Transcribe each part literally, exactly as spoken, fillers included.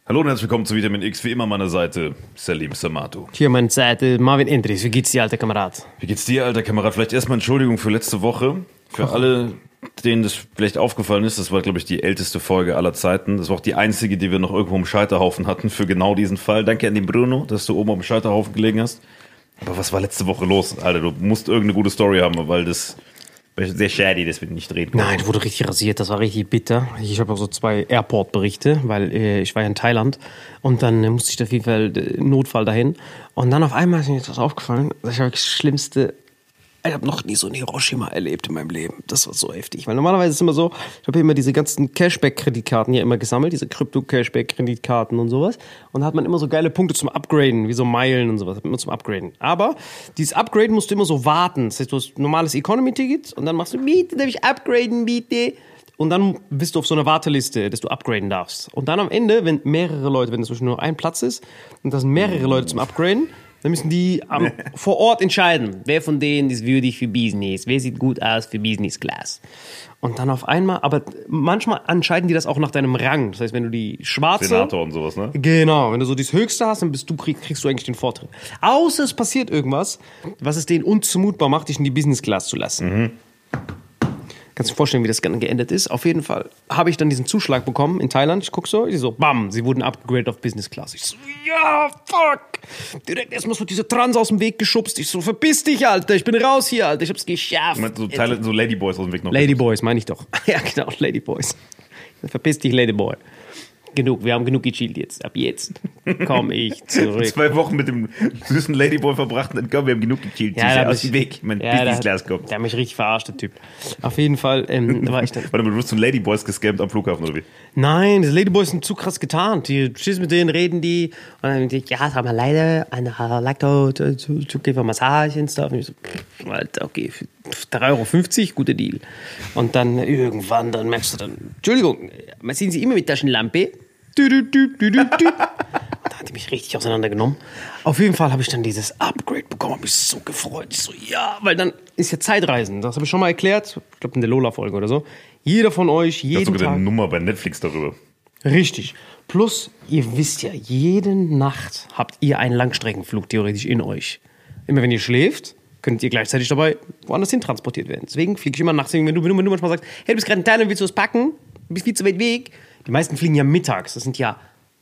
Hallo und herzlich willkommen zu Vitamin X, wie immer an meiner Seite, Salim Samato. Hier an meiner Seite, Marvin Endres. Wie geht's dir, alter Kamerad? Wie geht's dir, alter Kamerad? Vielleicht erstmal Entschuldigung für letzte Woche. Für oh. alle, denen das vielleicht aufgefallen ist, das war, glaube ich, die älteste Folge aller Zeiten. Das war auch die einzige, die wir noch irgendwo im Scheiterhaufen hatten für genau diesen Fall. Danke an den Bruno, dass du oben am Scheiterhaufen gelegen hast. Aber was war letzte Woche los? Alter, du musst irgendeine gute Story haben, weil das... Sehr shady, das wird nicht reden. Nein, wurde richtig rasiert, das war richtig bitter. Ich habe auch so zwei Airport-Berichte, weil äh, ich war ja in Thailand und dann äh, musste ich auf jeden Fall äh, Notfall dahin. Und dann auf einmal ist mir etwas aufgefallen, das war das Schlimmste. Ich habe noch nie so ein Hiroshima erlebt in meinem Leben. Das war so heftig. Weil normalerweise ist es immer so, ich habe immer diese ganzen Cashback-Kreditkarten hier immer gesammelt, diese Krypto-Cashback-Kreditkarten und sowas. Und da hat man immer so geile Punkte zum Upgraden, wie so Meilen und sowas, immer zum Upgraden. Aber dieses Upgraden musst du immer so warten. Das heißt, du hast ein normales Economy-Ticket und dann machst du, bitte, darf ich upgraden, bitte? Und dann bist du auf so einer Warteliste, dass du upgraden darfst. Und dann am Ende, wenn mehrere Leute, wenn es zwischen nur ein Platz ist und da sind mehrere Leute zum Upgraden, dann müssen die am, vor Ort entscheiden, wer von denen ist würdig für Business, wer sieht gut aus für Business Class. Und dann auf einmal, aber manchmal entscheiden die das auch nach deinem Rang. Das heißt, wenn du die schwarze... Senator und sowas, ne? Genau, wenn du so das Höchste hast, dann bist du, krieg, kriegst du eigentlich den Vortritt. Außer es passiert irgendwas, was es denen unzumutbar macht, dich in die Business Class zu lassen. Mhm. Kannst du dir vorstellen, wie das dann geendet ist? Auf jeden Fall habe ich dann diesen Zuschlag bekommen in Thailand. Ich gucke so, ich so, bam, sie wurden upgraded auf Business Class. Ich so, ja, fuck. Direkt erstmal so diese Trans aus dem Weg geschubst. Ich so, verpiss dich, Alter, ich bin raus hier, Alter, ich hab's geschafft. Du meinst so, Thailand, so Ladyboys aus dem Weg noch? Ladyboys, meine ich doch. Ja, genau, Ladyboys. Verpiss dich, Ladyboy. Genug, wir haben genug gechillt jetzt. Ab jetzt komme ich zurück. Zwei Wochen mit dem süßen Ladyboy verbracht und komm, wir haben genug gechillt. Ja, aus dem Weg, mein ja, Business Class kommt. Der hat mich richtig verarscht, der Typ. Auf jeden Fall, ähm, da war ich dann. Warte mal, du wirst von Ladyboys gescampt am Flughafen, oder wie? Nein, diese Ladyboys sind zu krass getarnt. Die stehst mit denen, reden die und dann die, ja, sag mal, leider, eine Lacto, zu geben Massage und stuff. Und ich so, pff, Alter, okay, für drei Euro fünfzig, guter Deal. Und dann irgendwann, dann merkst du dann, Entschuldigung, sehen Sie immer mit Taschenlampe? Du, du, du, du, du, du. Und da hat die mich richtig auseinandergenommen. Auf jeden Fall habe ich dann dieses Upgrade bekommen, habe mich so gefreut. Ich so, ja, weil dann ist ja Zeitreisen. Das habe ich schon mal erklärt, ich glaube in der Lola-Folge oder so. Jeder von euch, jeden Tag... Das ist sogar eine Nummer bei Netflix darüber. Richtig. Plus, ihr wisst ja, jede Nacht habt ihr einen Langstreckenflug theoretisch in euch. Immer wenn ihr schläft, könnt ihr gleichzeitig dabei woanders hin transportiert werden. Deswegen fliege ich immer nachts, wenn du, wenn du manchmal sagst, hey, du bist gerade in Thailand, willst du was packen? Du bist viel zu weit weg. Die meisten fliegen ja mittags. Das sind ja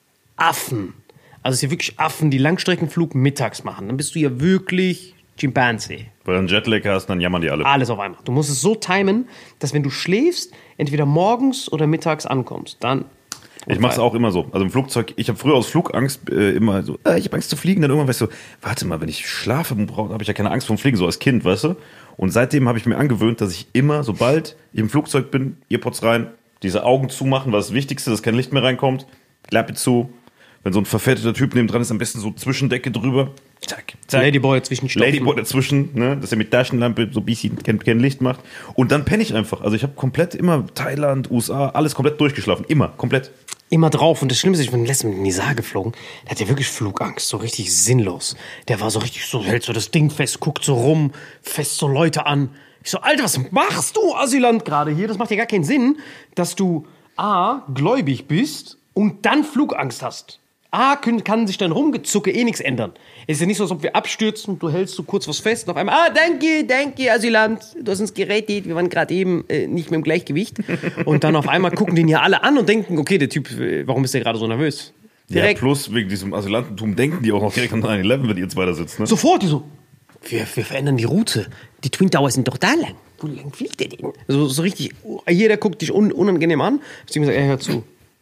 Affen. Also es sind ja wirklich Affen, die Langstreckenflug mittags machen. Dann bist du ja wirklich Chimpanzee. Weil du einen Jetlag hast, dann jammern die alle. Alles auf einmal. Du musst es so timen, dass wenn du schläfst, entweder morgens oder mittags ankommst. Dann... Ich mache es auch immer so. Also im Flugzeug, ich habe früher aus Flugangst äh, immer so, äh, ich habe Angst zu fliegen. Dann irgendwann weißt du, warte mal, wenn ich schlafe, habe ich ja keine Angst vom Fliegen, so als Kind, weißt du. Und seitdem habe ich mir angewöhnt, dass ich immer, sobald ich im Flugzeug bin, Earpods rein, diese Augen zumachen, was das Wichtigste, dass kein Licht mehr reinkommt, Klappe zu. Wenn so ein verfetteter Typ neben dran ist, am besten so Zwischendecke drüber. Zack, zack. Ladyboy dazwischen stopfen. Ladyboy dazwischen, ne, dass er mit Taschenlampe so ein bisschen kein, kein Licht macht. Und dann penne ich einfach. Also ich habe komplett immer Thailand, U S A, alles komplett durchgeschlafen. Immer, komplett. Immer drauf. Und das Schlimme ist, ich bin letztens mit Nizar geflogen. Der hat ja wirklich Flugangst, so richtig sinnlos. Der war so richtig so, hält so das Ding fest, guckt so rum, fest so Leute an. Ich so, Alter, was machst du, Asylant, gerade hier? Das macht ja gar keinen Sinn, dass du A, gläubig bist und dann Flugangst hast. A, können, kann sich dein Rumgezucke eh nichts ändern. Es ist ja nicht so, als ob wir abstürzen und du hältst so kurz was fest und auf einmal, ah, danke, danke, Asylant, du hast uns gerettet, wir waren gerade eben äh, nicht mehr im Gleichgewicht. Und dann auf einmal gucken den ja alle an und denken, okay, der Typ, warum ist der gerade so nervös? Direkt. Ja, plus wegen diesem Asylantentum denken die auch noch direkt an neun elf, wenn die jetzt weiter sitzen. Ne? Sofort, die so, wir, wir verändern die Route. Die Twin Towers sind doch da lang. Wo lang fliegt der denn? So, so richtig, jeder guckt dich un, unangenehm an. Ich sage, ey, hör zu.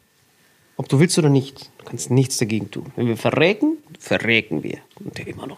Ob du willst oder nicht, du kannst nichts dagegen tun. Wenn wir verrecken, verrecken wir. Und der immer noch.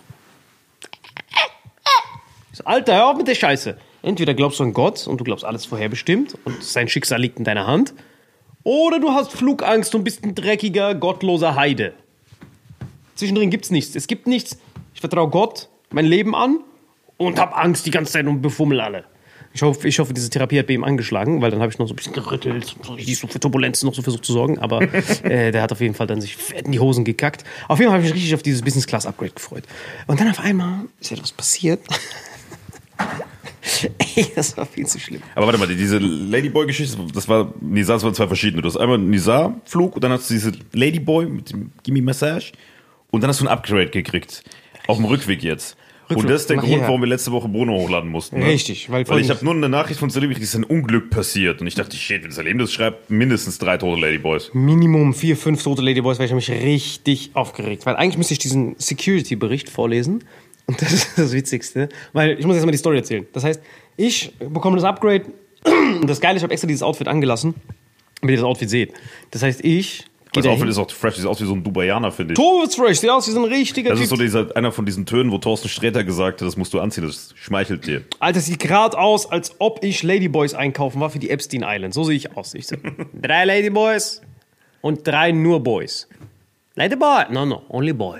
So, Alter, hör auf mit der Scheiße. Entweder glaubst du an Gott und du glaubst alles vorherbestimmt und sein Schicksal liegt in deiner Hand. Oder du hast Flugangst und bist ein dreckiger, gottloser Heide. Zwischendrin gibt's nichts. Es gibt nichts. Ich vertraue Gott mein Leben an und hab Angst die ganze Zeit und befummel alle. Ich hoffe, ich hoffe, diese Therapie hat bei ihm angeschlagen, weil dann habe ich noch so ein bisschen gerüttelt, so richtig so für Turbulenzen noch so versucht zu sorgen, aber äh, der hat auf jeden Fall dann sich fett in die Hosen gekackt. Auf jeden Fall habe ich mich richtig auf dieses Business Class Upgrade gefreut. Und dann auf einmal ist etwas passiert. Ey, das war viel zu schlimm. Aber warte mal, diese Ladyboy-Geschichte, das war, Nizar, das waren zwei verschiedene. Du hast einmal einen Nizar-Flug und dann hast du diese Ladyboy mit dem Gimme Massage und dann hast du ein Upgrade gekriegt. Auf dem Rückweg jetzt. Rückflug. Und das ist der Mach Grund, hierher. warum wir letzte Woche Bruno hochladen mussten. Ne? Richtig, weil, weil ich habe nur eine Nachricht von Celebrity, es ist ein Unglück passiert. Und ich dachte, shit, wenn Salim das schreibt, mindestens drei tote Ladyboys. Minimum vier, fünf tote Ladyboys, weil ich mich richtig aufgeregt. Weil eigentlich müsste ich diesen Security-Bericht vorlesen. Und das ist das Witzigste. Weil ich muss jetzt mal die Story erzählen. Das heißt, ich bekomme das Upgrade. Und das Geile, ich habe extra dieses Outfit angelassen, damit ihr das Outfit seht. Das heißt, ich... Das Outfit ist auch fresh, sieht aus wie so ein Dubaianer, finde ich. Tobi fresh, sieht aus wie so ein richtiger Das Typ. ist so dieser, einer von diesen Tönen, wo Thorsten Sträter gesagt hat, das musst du anziehen, das schmeichelt dir. Alter, sieht gerade aus, als ob ich Ladyboys einkaufen war für die Epstein Island. So sehe ich aus. Ich so, drei Ladyboys und drei nur Boys. Ladyboy? No, no, only boy.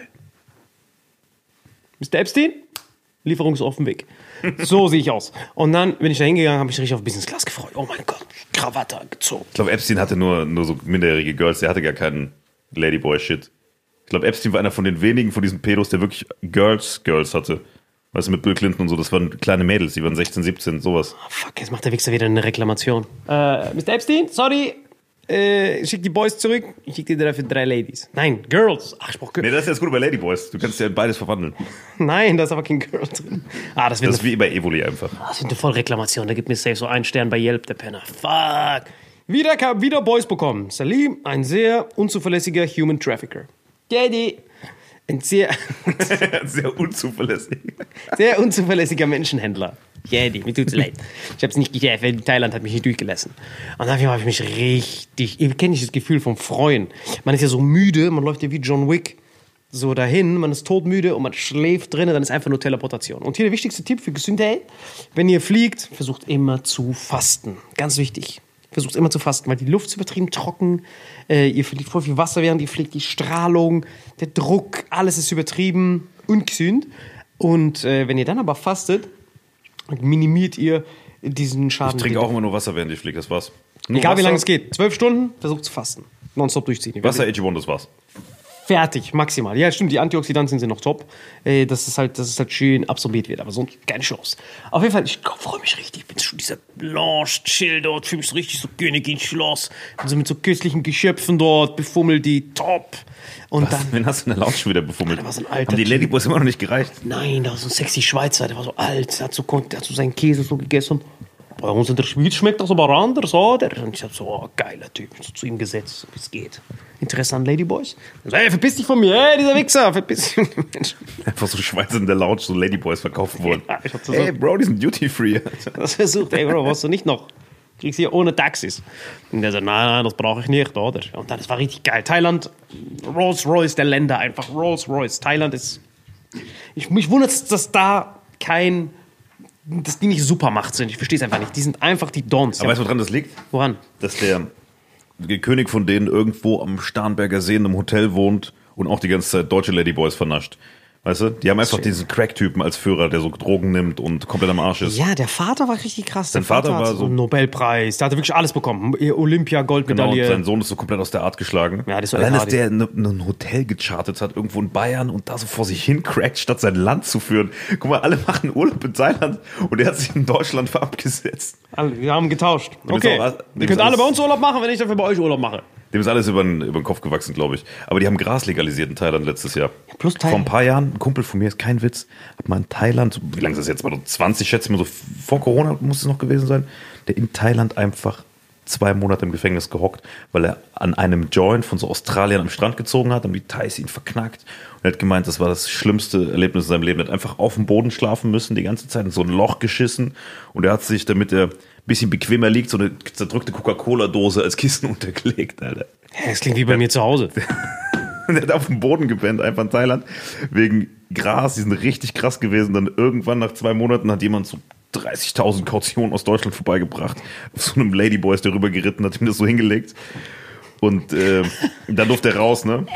Mister Epstein? Lieferung ist auf dem Weg. So sehe ich aus. Und dann bin ich da hingegangen, habe mich richtig auf Business Class gefreut. Oh mein Gott, Krawatte gezogen. Ich glaube, Epstein hatte nur, nur so minderjährige Girls, der hatte gar keinen Ladyboy-Shit. Ich glaube, Epstein war einer von den wenigen von diesen Pedos, der wirklich Girls, Girls hatte. Weißt du, mit Bill Clinton und so, das waren kleine Mädels, die waren sechzehn, siebzehn, sowas. Oh, fuck, jetzt macht der Wichser wieder eine Reklamation. Äh, Mister Epstein, sorry, äh, schick die Boys zurück, ich schick dir dafür drei Ladies. Nein, Girls. Ach, ich brauch Girls. Nee, das ist ja das Gute bei Ladyboys. Du kannst ja beides verwandeln. Nein, da ist aber kein Girl drin. Ah, das wird Das ist wie bei Evoli einfach. Das wird eine Vollreklamation. Da gibt mir safe so einen Stern bei Yelp, der Penner. Fuck. Wieder, wieder Boys bekommen. Salim, ein sehr unzuverlässiger Human Trafficker. Daddy. Ein sehr, Sehr unzuverlässig. sehr unzuverlässiger Menschenhändler. Daddy, mir tut's leid. Ich hab's nicht geschafft, weil Thailand hat mich nicht durchgelassen. Und dafür habe ich mich richtig... Ihr kennt nicht das Gefühl vom Freuen. Man ist ja so müde, man läuft ja wie John Wick so dahin, man ist todmüde und man schläft drin, dann ist einfach nur Teleportation. Und hier der wichtigste Tipp für Gesundheit: Wenn ihr fliegt, versucht immer zu fasten. Ganz wichtig. Versucht immer zu fasten, weil die Luft ist übertrieben trocken, äh, ihr verliert voll viel Wasser, während ihr fliegt, die Strahlung, der Druck, alles ist übertrieben, ungesund. Und äh, wenn ihr dann aber fastet, minimiert ihr diesen Schaden. Ich trinke auch immer nur Wasser, während ich fliege, das war's. Nur Egal Wasser, wie lange es geht, zwölf Stunden, versucht zu fasten. Nonstop durchziehen. Wasser, A G eins, das war's. Fertig, maximal. Ja, stimmt, die Antioxidantien sind noch top. Äh, dass es halt, dass es halt schön absorbiert wird, aber sonst keine Chance. Auf jeden Fall, ich freue mich richtig. Ich bin schon dieser Lounge, chill dort, fühle mich so richtig so Königin Schloss. Bin so mit so köstlichen Geschöpfen dort, befummel die, top. Und Was? dann, Wen hast du in der Lounge wieder befummelt? Da war so ein alter Haben die Typ. Ladyboys immer noch nicht gereicht? nein, da war so ein sexy Schweizer, der war so alt, der hat so, der hat so seinen Käse so gegessen. Bei uns in der Schweiz schmeckt das aber anders, oder? Und ich hab so, oh, geiler Typ, so zu ihm gesetzt, so wie es geht. Interesse an Ladyboys? So, hey, verpiss dich von mir, hey, dieser Wichser, verpiss dich. Einfach so Schweizer in der Lounge, so Ladyboys verkauft wurden. Ja, ich hab so- Ey, Bro, die sind Duty-Free. Das versucht, ey, Bro, was du nicht noch? Kriegst hier ohne Taxis. Und der so, nein, nein, das brauche ich nicht, oder? Und dann, das war richtig geil. Thailand, Rolls-Royce der Länder, einfach Rolls-Royce. Thailand ist, ich, mich wundert, dass da kein, dass die nicht Supermacht sind. Ich verstehe es einfach nicht. Die sind einfach die Dons. Aber weißt du, woran das liegt? Woran? Dass der König von denen irgendwo am Starnberger See in einem Hotel wohnt und auch die ganze Zeit deutsche Ladyboys vernascht. Weißt du? Die haben einfach diesen Crack-Typen als Führer, der so Drogen nimmt und komplett am Arsch ist. Ja, der Vater war richtig krass. Sein Der Vater, Vater war hat so- einen Nobelpreis. Der hatte wirklich alles bekommen. Olympia, Genau, und Goldmedaille. sein Sohn ist so komplett aus der Art geschlagen. Ja, das ist so Allein, der dass der ne- ne- ein Hotel gechartet hat, irgendwo in Bayern und da so vor sich hin crackt, statt sein Land zu führen. Guck mal, alle machen Urlaub in Thailand und er hat sich in Deutschland für abgesetzt. Alle- Wir haben getauscht. Dem ist Okay, auch- dem ihr ist könnt alle alles- bei uns Urlaub machen, wenn ich dafür bei euch Urlaub mache. Dem ist alles über den, über den Kopf gewachsen, glaube ich. Aber die haben Gras legalisiert in Thailand letztes Jahr. plus Thailand. Vor ein paar Jahren, ein Kumpel von mir, ist kein Witz, hat mal in Thailand, wie lange ist das jetzt? zwanzig, schätze ich mal, so vor Corona muss es noch gewesen sein, der in Thailand einfach zwei Monate im Gefängnis gehockt, weil er an einem Joint von so Australiern am Strand gezogen hat und die Thais ihn verknackt. Und er hat gemeint, das war das schlimmste Erlebnis in seinem Leben. Er hat einfach auf dem Boden schlafen müssen, die ganze Zeit in so ein Loch geschissen. Und er hat sich, damit er ein bisschen bequemer liegt, so eine zerdrückte Coca-Cola-Dose als Kissen untergelegt, Alter. Ja, das klingt wie bei mir zu Hause. Und er hat auf dem Boden gepennt, einfach in Thailand, wegen Gras. Die sind richtig krass gewesen. Dann irgendwann nach zwei Monaten hat jemand so dreißigtausend Kautionen aus Deutschland vorbeigebracht. Auf so einem Ladyboy ist der rüber geritten, hat ihm das so hingelegt. Und äh, dann durfte er raus, ne?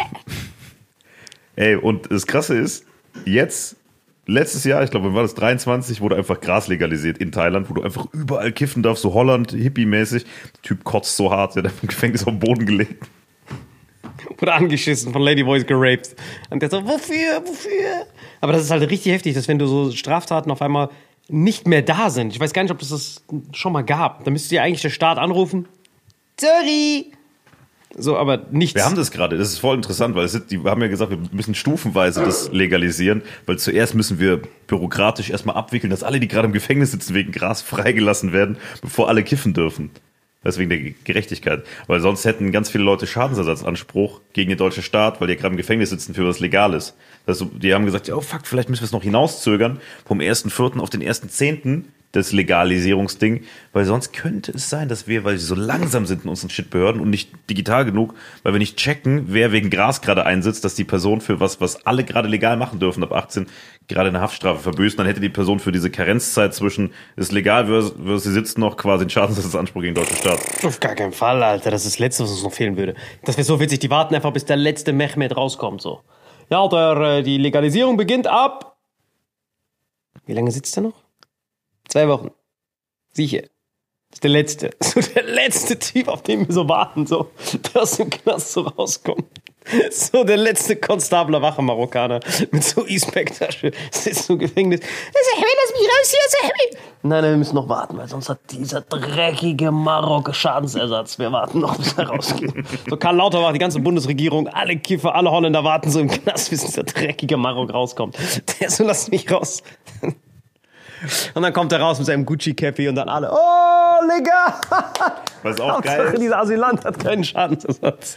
Ey, und das Krasse ist, jetzt, letztes Jahr, ich glaube, wann war das, dreiundzwanzig, wurde einfach Gras legalisiert in Thailand, wo du einfach überall kiffen darfst, so Holland, Hippie-mäßig. Der Typ kotzt so hart, der hat im Gefängnis auf den Boden gelegt. Wurde angeschissen, von Ladyboys geraped. Und der so, wofür, wofür? Aber das ist halt richtig heftig, dass wenn du so Straftaten auf einmal nicht mehr da sind. Ich weiß gar nicht, ob es das schon mal gab. Da müsste ja eigentlich der Staat anrufen. Sorry. So, aber nichts. Wir haben das gerade, das ist voll interessant, weil es sind, die haben ja gesagt, wir müssen stufenweise das legalisieren, weil zuerst müssen wir bürokratisch erstmal abwickeln, dass alle, die gerade im Gefängnis sitzen, wegen Gras freigelassen werden, bevor alle kiffen dürfen. Deswegen der Gerechtigkeit. Weil sonst hätten ganz viele Leute Schadensersatzanspruch gegen den deutschen Staat, weil die ja gerade im Gefängnis sitzen für was Legales. Also, die haben gesagt, oh fuck, vielleicht müssen wir es noch hinauszögern vom ersten vierten auf den ersten zehnten das Legalisierungsding, weil sonst könnte es sein, dass wir, weil sie so langsam sind in unseren Shitbehörden und nicht digital genug, weil wir nicht checken, wer wegen Gras gerade einsitzt, dass die Person für was, was alle gerade legal machen dürfen, ab achtzehn, gerade eine Haftstrafe verbüßt, dann hätte die Person für diese Karenzzeit zwischen ist legal versus sie sitzt noch quasi einen Schadensersatzanspruch gegen den deutschen Staat. Auf gar keinen Fall, Alter, das ist das Letzte, was uns noch fehlen würde. Das wäre so witzig, die warten einfach, bis der letzte Mehmet rauskommt, so. Ja, der, die Legalisierung beginnt ab... Wie lange sitzt er noch? Zwei Wochen. Sicher. Das ist der letzte. So der letzte Typ, auf den wir so warten, so, der aus dem Knast so rauskommt. So der letzte konstabler wache Marokkaner mit so E-Spec-Tasche sitzt im Gefängnis. Sahmi, lass mich raus hier, Sahmi. Nein, nein, wir müssen noch warten, weil sonst hat dieser dreckige Marokko Schadensersatz. Wir warten noch, bis er rausgeht. So Karl Lauterbach, die ganze Bundesregierung, alle Kiffer, alle Holländer warten so im Knast, bis dieser dreckige Marokko rauskommt. Der so, lass mich raus. Und dann kommt er raus mit seinem Gucci-Cappy und dann alle, oh, legal! Was auch geil ist. Dieser Asylant hat keinen Schadensersatz.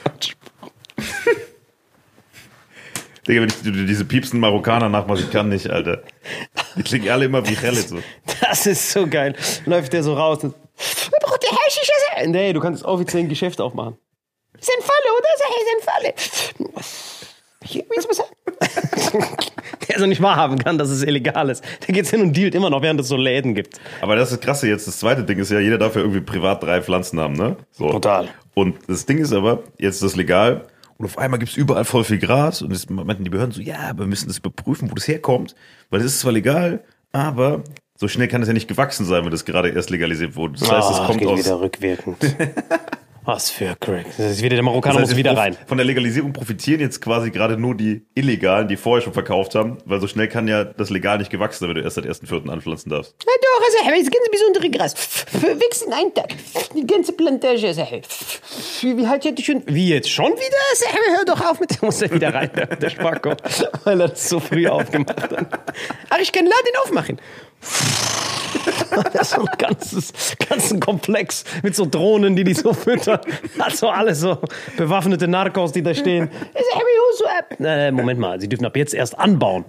Digga, wenn ich diese piepsen Marokkaner nachmache, ich kann nicht, Alter. Die klingen alle immer wie Khaled so. Das ist so geil. Läuft der so raus und, wer braucht der Haschisch? Nee, du kannst offiziell ein Geschäft aufmachen. Ist ein Falle, oder? Ist ein Falle. Ich will was sagen. Der so nicht wahrhaben kann, dass es illegal ist. Der geht hin und dealt immer noch, während es so Läden gibt. Aber das ist das Krasse jetzt. Das zweite Ding ist ja, jeder darf ja irgendwie privat drei Pflanzen haben, ne? So. Total. Und das Ding ist aber, jetzt ist das legal und auf einmal gibt es überall voll viel Gras und jetzt meinten die Behörden so, ja, aber wir müssen das überprüfen, wo das herkommt, weil das ist zwar legal, aber so schnell kann es ja nicht gewachsen sein, wenn das gerade erst legalisiert wurde. Das heißt, es oh, kommt geht aus... wieder rückwirkend. Was für Crack. Das ist wieder der Marokkaner, das heißt, muss wieder rein. Von der Legalisierung profitieren jetzt quasi gerade nur die Illegalen, die vorher schon verkauft haben, weil so schnell kann ja das legal nicht gewachsen sein, wenn du erst seit ersten vierten anpflanzen darfst. Na doch, also, das ganz besondere Gras. Wächst in einem Tag. Die ganze Plantage, Sache. Wie halt hätte ich schon... Wie jetzt? Schon wieder? Hör doch auf mit... Der muss ja wieder rein, der Spacko. Weil er das so früh aufgemacht hat. Ach, ich kann Laden aufmachen. Das ist so ein ganzes, ganzen Komplex mit so Drohnen, die die so füttern. Also alle so bewaffnete Narcos, die da stehen. Äh, Moment mal, sie dürfen ab jetzt erst anbauen.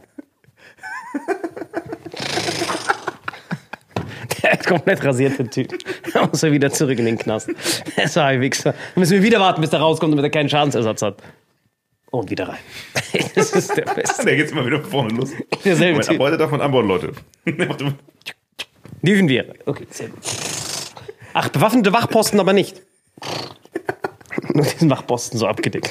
Der ist komplett rasiert, der Typ. Da muss er wieder zurück in den Knast. Der ist ein Wichser. Dann müssen wir wieder warten, bis der rauskommt, damit er keinen Schadensersatz hat. Und wieder rein. Das ist der Beste. Der geht's mal wieder vorne los. Derselbe Moment, Typ. ab heute darf man anbauen, Leute. Dürfen wir. Okay, sehr gut. Ach, bewaffnete Wachposten aber nicht. Nur diesen Wachposten so abgedeckt.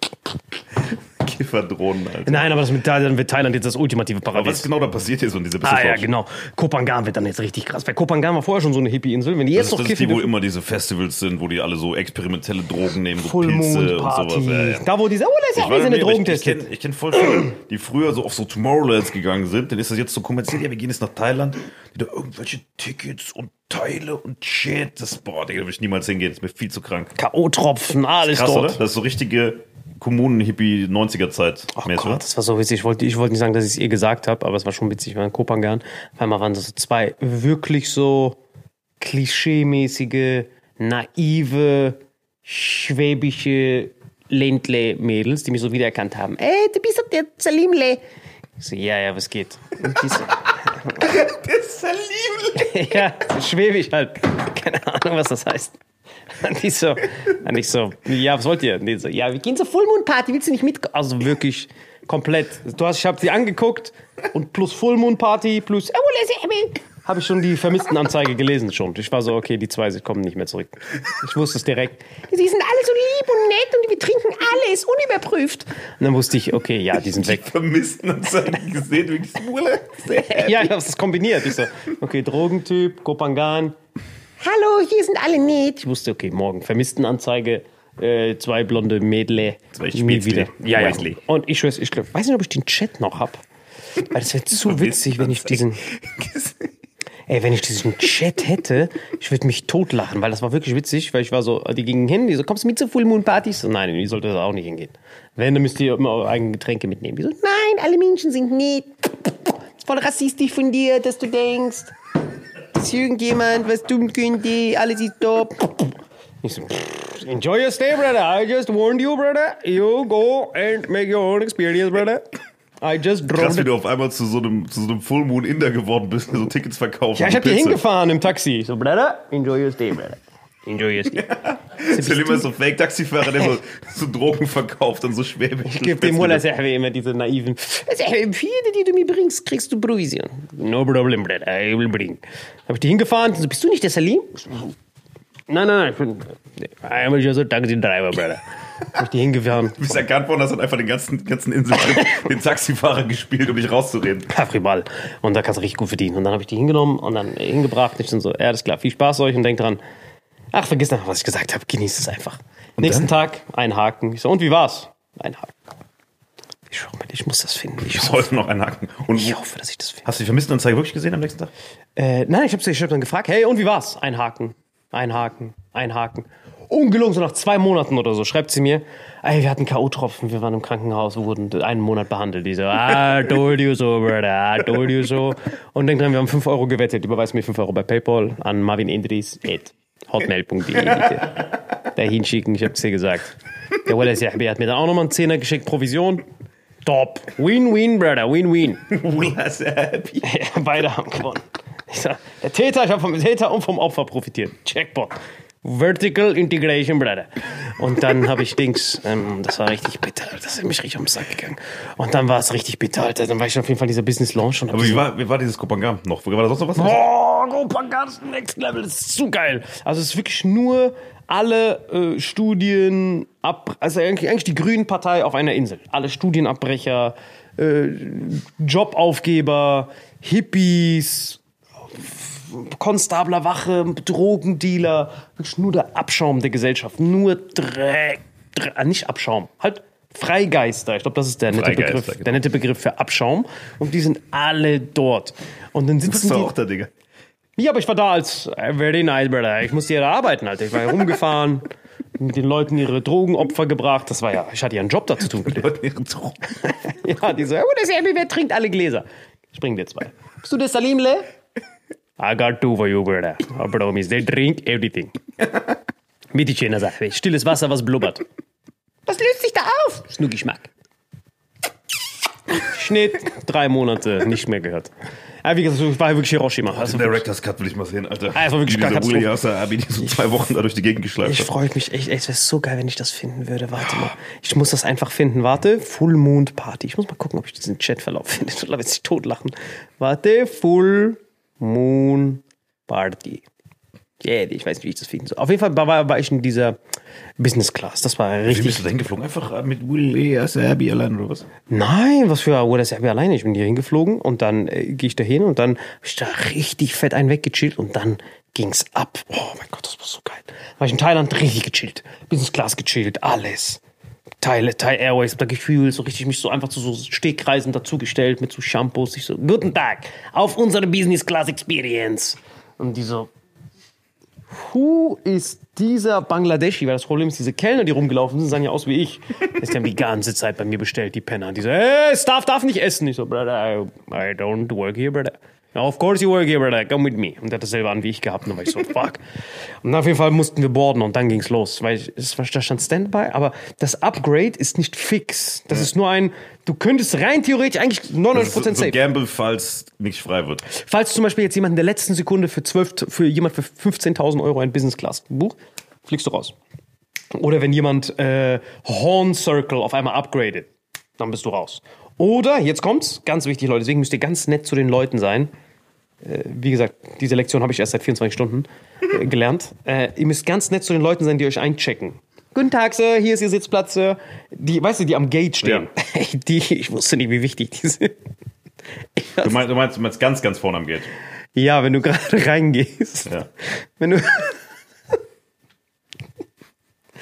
Kifferdrohnen, Alter. Nein, aber das mit Thailand wird Thailand jetzt das ultimative Aber Paradies. was genau da passiert hier so in dieser Ah ja, Business genau. Kopangan wird dann jetzt richtig krass. Weil Kopangan war vorher schon so eine Hippie-Insel. Wenn die jetzt Das, noch das ist kiffen die, wo dürfen- immer diese Festivals sind, wo die alle so experimentelle Drogen nehmen, so Full Pilze Moon und Party. sowas. Ja, ja. Da wo diese, oh, das ist ja Ich, war eine nee, aber ich, ich Drogentest. kenne ich kenn voll viele, die früher so auf so Tomorrowlands gegangen sind. Dann ist das jetzt so kommerziell, ja, wir gehen jetzt nach Thailand, die da irgendwelche Tickets und Teile und Shit. Das, boah, Digga, da will ich niemals hingehen, das ist mir viel zu krank. K O-Tropfen, alles Krass, dort. oder? Das ist so richtige Kommunen-Hippie-neunziger-Zeit. Oh Gott, das war so witzig. Ich wollte, ich wollte nicht sagen, dass ich es ihr gesagt habe, aber es war schon witzig. Ich war in Kopangan. Auf einmal waren das so zwei wirklich so klischee-mäßige, naive, schwäbische Ländle-Mädels, die mich so wiedererkannt haben. Ey, du bist doch der Salimle. Ich so, ja, ja, was geht? Und die so, Der Salim! ja, so schwäbisch halt. Keine Ahnung, was das heißt. Und die so, und ich so, ja, was wollt ihr? Und die so, ja, wir gehen zur Full Moon Party, willst du nicht mitkommen? Also wirklich komplett. Du hast, ich habe sie angeguckt und plus Full Moon Party plus habe ich schon die Vermisstenanzeige gelesen schon. Ich war so, okay, die zwei sie kommen nicht mehr zurück. Ich wusste es direkt. Sie sind alle so lieb und nett und wir trinken alles unüberprüft. Und dann wusste ich, okay, ja, die sind weg. Vermisstenanzeigen gesehen, wegen Schwule. Ja, ich habe es kombiniert. Ich so, okay, Drogentyp, Kopangan. Hallo, hier sind alle nett. Ich wusste, okay, morgen Vermisstenanzeige, äh, zwei blonde Mädle. Zwei Nie Spätzle. wieder. Ja, ja. Weasley. Und ich schwör's, ich glaub, weiß nicht, ob ich den Chat noch hab. Weil das wäre zu witzig, wenn ich diesen... Ey, wenn ich diesen Chat hätte, ich würde mich totlachen, weil das war wirklich witzig, weil ich war so, die gingen hin, die so, kommst du mit zu Full Moon Partys? So, nein, die sollte da auch nicht hingehen. Wenn, dann müsst ihr immer eure eigenen Getränke mitnehmen. Die so, nein, alle Menschen sind nett. Das ist voll rassistisch von dir, dass du denkst, dass irgendjemand was tun könnte, alles ist top. Ich so, enjoy your stay, brother. I just warned you, brother. You go and make your own experience, brother. I just drove. Krass, wie du auf einmal zu so einem, zu so einem Full Moon Inder geworden bist, so Tickets verkauft. Ja, ich hab die hingefahren im Taxi. So, brother, enjoy your stay, brother. Enjoy your stay. Ich will immer so Fake-Taxifahrer, der so, so Drogen verkauft und so schwäbisch. Ich gebe dem Mullah Sahwi immer diese naiven. Viele, die du mir bringst, kriegst du Provision. No problem, brother. I will bring. Hab ich die hingefahren. So, bist du nicht der Salim? Nein, nein, nein. Ich bin, I am just a taxi driver, brother. Hab ich die hingefahren. Du bist erkannt worden, hast dann einfach den ganzen, ganzen Inseltrip den Taxifahrer gespielt, um dich rauszureden. Afriball. Und da kannst du richtig gut verdienen. Und dann habe ich die hingenommen und dann hingebracht. Ich bin so, ja, alles klar, viel Spaß euch und denkt dran, ach, vergiss einfach, was ich gesagt habe, genießt es einfach. Und Nächsten dann? Tag, ein Haken. Ich so, und wie war's? Ein Haken. Ich schwöre mir, ich muss das finden. Ich bis heute noch ein Haken. Und ich hoffe, dass ich das finde. Hast du die Vermisstenanzeige wirklich gesehen am nächsten Tag? Äh, nein, ich habe ich hab dann gefragt, hey, und wie war's? Ein Haken, ein Haken, ein Haken. Ungelogen, so nach zwei Monaten oder so, schreibt sie mir, ey, wir hatten K O-Tropfen, wir waren im Krankenhaus, wir wurden einen Monat behandelt. Die so, ah, told you so, brother, I told you so. Und denkt dran, wir haben fünf Euro gewettet, überweist mir fünf Euro bei PayPal an Marvin Indris at hotmail punkt de bitte. Da hinschicken, ich hab's dir gesagt. Der Wallah Sahbi hat mir dann auch nochmal einen Zehner geschickt, Provision. Top. Win-win, brother, win-win. Wallah Sahbi. Ja, beide haben gewonnen. Ich sag, der Täter, ich habe vom Täter und vom Opfer profitiert. Checkpot. Vertical Integration, brother. Und dann habe ich Dings, ähm, das war richtig bitter, das ist mich richtig ums Sack gegangen. Und dann war es richtig bitter, Alter. Dann war ich auf jeden Fall dieser Business Launch. Und aber wie war, wie war dieses Kopangam noch? War da sonst noch was? Oh, Kopangam ist Next Level, das ist so geil. Also es ist wirklich nur alle äh, Studien, ab, also eigentlich, eigentlich die Grünen-Partei auf einer Insel. Alle Studienabbrecher, äh, Jobaufgeber, Hippies, Konstabler, Wache, Drogendealer, wirklich nur der Abschaum der Gesellschaft, nur Dreck, Dreck nicht Abschaum, halt Freigeister, ich glaube, das ist der nette Begriff, genau. Der nette Begriff für Abschaum und die sind alle dort. Und dann sitzen du bist die, auch da, Digga. Ja, aber ich war da als very nice, brother, ich musste ja da arbeiten, Alter, ich war ja rumgefahren, mit den Leuten ihre Drogenopfer gebracht, das war ja, ich hatte ja einen Job da zu tun. Mit Leuten ihre Drogen. Ja, die so, oh, das ist ja, wer trinkt alle Gläser? Ich bring dir zwei. Bist du der Salim Le? I got two for you, brother. I promise, they drink everything. Bitte schön, Sache. Stilles Wasser, was blubbert. Was löst sich da auf? Ist nur Geschmack. Schnitt, drei Monate, nicht mehr gehört. Aber wie gesagt, ich war wirklich Hiroshima. Also den Director's Cut will ich mal sehen, Alter. Also wirklich dieser Willi Sahbi, die so zwei Wochen da durch die Gegend geschleift Ich freue mich echt, es wäre so geil, wenn ich das finden würde. Warte mal, ich muss das einfach finden. Warte, Full Moon Party. Ich muss mal gucken, ob ich diesen Chatverlauf finde. Ich will sich totlachen. Warte, Full Moon Party. Yeah, ich weiß nicht, wie ich das finden soll. Auf jeden Fall war, war ich in dieser Business Class. Das war richtig. Wie bist du da hingeflogen? Einfach mit Willi Sahbi allein oder was? Nein, was für Willi Sahbi alleine. Ich bin hier hingeflogen und dann äh, gehe ich da hin und dann habe ich da richtig fett einen weggechillt und dann ging's ab. Oh mein Gott, das war so geil. War ich in Thailand richtig gechillt. Business Class gechillt, alles. Thai, Thai Airways, hab da gefühlt, so richtig mich so einfach zu so Stehkreisen dazugestellt mit so Shampoos. Ich so, guten Tag, auf unsere Business Class Experience. Und die so, who ist dieser Bangladeschi? Weil das Problem ist, diese Kellner, die rumgelaufen sind, sahen ja aus wie ich. Die haben die ganze Zeit bei mir bestellt, die Penner. Die so, hey, Staff darf nicht essen. Ich so, brother, I, I don't work here, brother. Of course you work here, brother, come with me. Und der hat dasselbe an wie ich gehabt. Und dann war ich so, fuck. Und auf jeden Fall mussten wir boarden und dann ging's los. Weil ich, es war, da stand Standby, aber das Upgrade ist nicht fix. Das ja. ist nur ein, du könntest rein theoretisch eigentlich neunundneunzig Prozent safe. So Gamble, falls nicht frei wird. Falls zum Beispiel jetzt jemand in der letzten Sekunde für zwölf, für jemand für fünfzehntausend Euro ein Business Class bucht, fliegst du raus. Oder wenn jemand äh, Horn Circle auf einmal upgradet, dann bist du raus. Oder, jetzt kommt's, ganz wichtig, Leute, deswegen müsst ihr ganz nett zu den Leuten sein. Äh, wie gesagt, diese Lektion habe ich erst seit vierundzwanzig Stunden äh, gelernt. Äh, ihr müsst ganz nett zu den Leuten sein, die euch einchecken. Guten Tag, Sir, hier ist Ihr Sitzplatz, Sir. Die, weißt du, die am Gate stehen. Ja. Die, ich wusste nicht, wie wichtig die sind. Du meinst, du meinst, du meinst ganz, ganz vorne am Gate? Ja, wenn du gerade reingehst. Ja. Wenn du...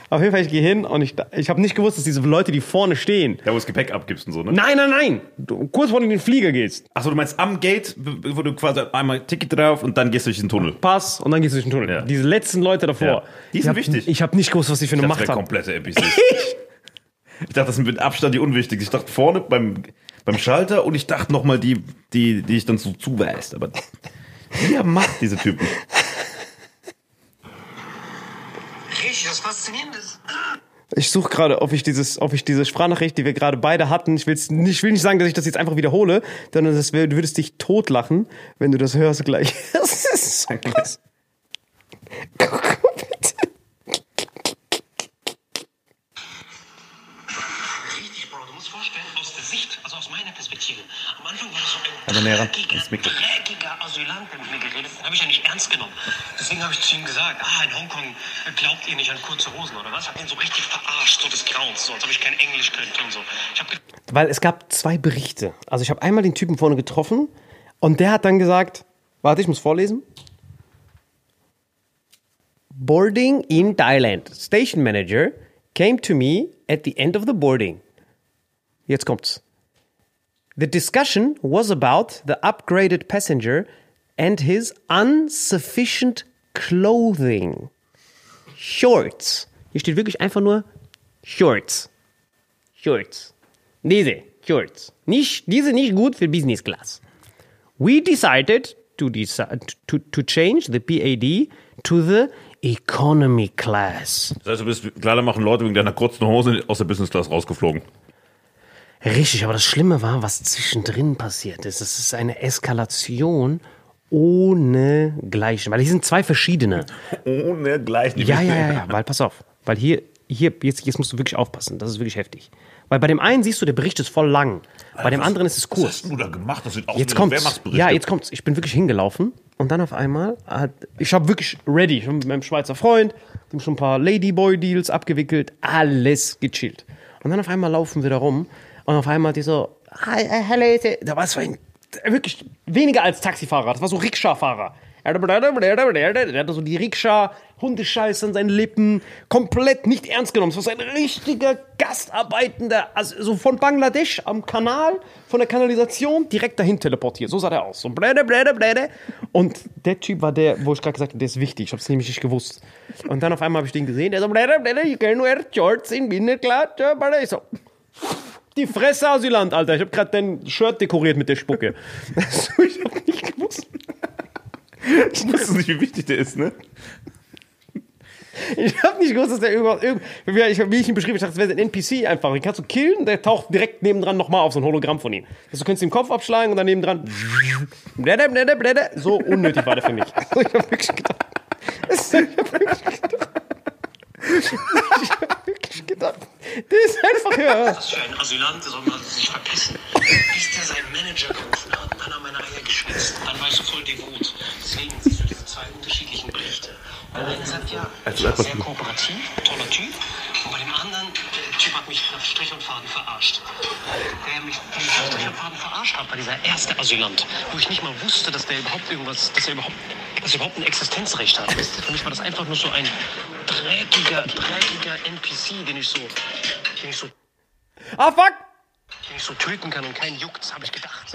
Auf jeden Fall, ich gehe hin und ich, ich habe nicht gewusst, dass diese Leute, die vorne stehen. Da, wo du das Gepäck abgibst und so, ne? Nein, nein, nein. Du, kurz vor du in den Flieger gehst. Achso, du meinst am Gate, wo du quasi einmal Ticket drauf und dann gehst du durch den Tunnel. Pass und dann gehst du durch den Tunnel. Ja. Diese letzten Leute davor. Ja. Die sind ich hab, wichtig. Ich habe nicht gewusst, was die für eine Das Macht wäre haben. komplette N P Cs. Ich dachte, das sind mit Abstand die unwichtigsten. Ich dachte vorne beim, beim Schalter und ich dachte nochmal die, die, die ich dann so zuweist. Aber die haben Macht, diese Typen. Richtig, das Faszinierende ist. Ich suche gerade, ob ich dieses, ob ich diese Sprachnachricht, die wir gerade beide hatten, ich, will's nicht, ich will nicht sagen, dass ich das jetzt einfach wiederhole, sondern das wär, du würdest dich totlachen, wenn du das hörst gleich. Das ist so krass. Guck bitte. Richtig, Bro, du musst vorstellen, aus der Sicht, also aus meiner Perspektive. Am Anfang war das so ein Also näher ran, dreckiger, ins Mikro. dreckiger Asylant, der mit mir geredet hat. Den habe ich ja nicht ernst genommen. Deswegen habe ich zu ihm gesagt, ah, in Hongkong glaubt ihr nicht an kurze Hosen oder was? Ich habe ihn so richtig verarscht, so des Grauens, so als ob ich kein Englisch könnte und so. Ich habe Weil es gab zwei Berichte. Also ich habe einmal den Typen vorne getroffen und der hat dann gesagt, warte, ich muss vorlesen. Boarding in Thailand. Station manager came to me at the end of the boarding. Jetzt kommt's. The discussion was about the upgraded passenger and his insufficient clothing. Shorts. Hier steht wirklich einfach nur Shorts. Shorts. Diese Shorts. Nicht, diese nicht gut für Business Class. We decided to, decide, to, to change the P A D to the Economy Class. Das heißt, du bist klar machen Leute wegen deiner kurzen Hose aus der Business Class rausgeflogen. Richtig, aber das Schlimme war, was zwischendrin passiert ist. Es ist eine Eskalation ohne Gleichen. Weil hier sind zwei verschiedene. Ohne gleichen. Ja, ja, ja, ja. Weil, pass auf. Weil hier, hier jetzt, jetzt musst du wirklich aufpassen. Das ist wirklich heftig. Weil bei dem einen siehst du, der Bericht ist voll lang. Bei dem was, anderen ist es kurz. Was hast du da gemacht? Das sieht aus Jetzt wie kommt's. Wehrmachtsberichte. Ja, jetzt kommt's. Ich bin wirklich hingelaufen und dann auf einmal hat, ich habe wirklich ready, ich hab mit meinem Schweizer Freund, dem schon ein paar Ladyboy-Deals abgewickelt, alles gechillt. Und dann auf einmal laufen wir da rum und auf einmal die so, hi, hi, hello, da war es so ein, wirklich weniger als Taxifahrer, das war so Rikscha-Fahrer. Der hatte so die Rikscha, Hundescheiß an seinen Lippen, komplett nicht ernst genommen. Das war so ein richtiger Gastarbeitender, also so von Bangladesch am Kanal, von der Kanalisation direkt dahin teleportiert. So sah der aus. So bläde, bläde, bläde. Und der Typ war der, wo ich gerade gesagt habe, der ist wichtig. Ich habe es nämlich nicht gewusst. Und dann auf einmal habe ich den gesehen, der so bläde, bläde, you can wear shorts in Winterkleid. Ich so, die Fresse, Asylant, Alter. Ich habe gerade dein Shirt dekoriert mit der Spucke. Ich habe nicht gewusst. Ich wusste nicht, wie wichtig der ist, ne? Ich hab nicht gewusst, dass der überhaupt, wie ich, wie ich ihn beschrieben habe, ich dachte, das wäre ein N P C einfach. Den kannst du killen, der taucht direkt nebendran nochmal auf, so ein Hologramm von ihm. Also, du könntest ihm den Kopf abschlagen und dann nebendran blätter, blätter, blätter. So unnötig war der für mich. Also, ich hab wirklich gedacht, ich hab wirklich gedacht, ich hab wirklich gedacht, der ist einfach, ja. Was für ein Asylant, soll man sich verpissen. Bis der seinen Manager gerufen hat, dann haben meine Eier geschwitzt, dann war ich so voll devot. Deswegen siehst du diese zwei unterschiedlichen Berichte. Der eine sagt, ja, ich war sehr kooperativ, toller Typ. Und bei dem anderen, der Typ hat mich nach Strich und Faden verarscht. Der mich nach Strich und Faden verarscht hat, war dieser erste Asylant, wo ich nicht mal wusste, dass der überhaupt irgendwas, dass er überhaupt, dass er überhaupt ein Existenzrecht hat. Für mich war das einfach nur so ein dreckiger, dreckiger N P C, den ich so, den ich so, Ah, fuck! den ich so töten kann und keinen juckt, habe ich gedacht.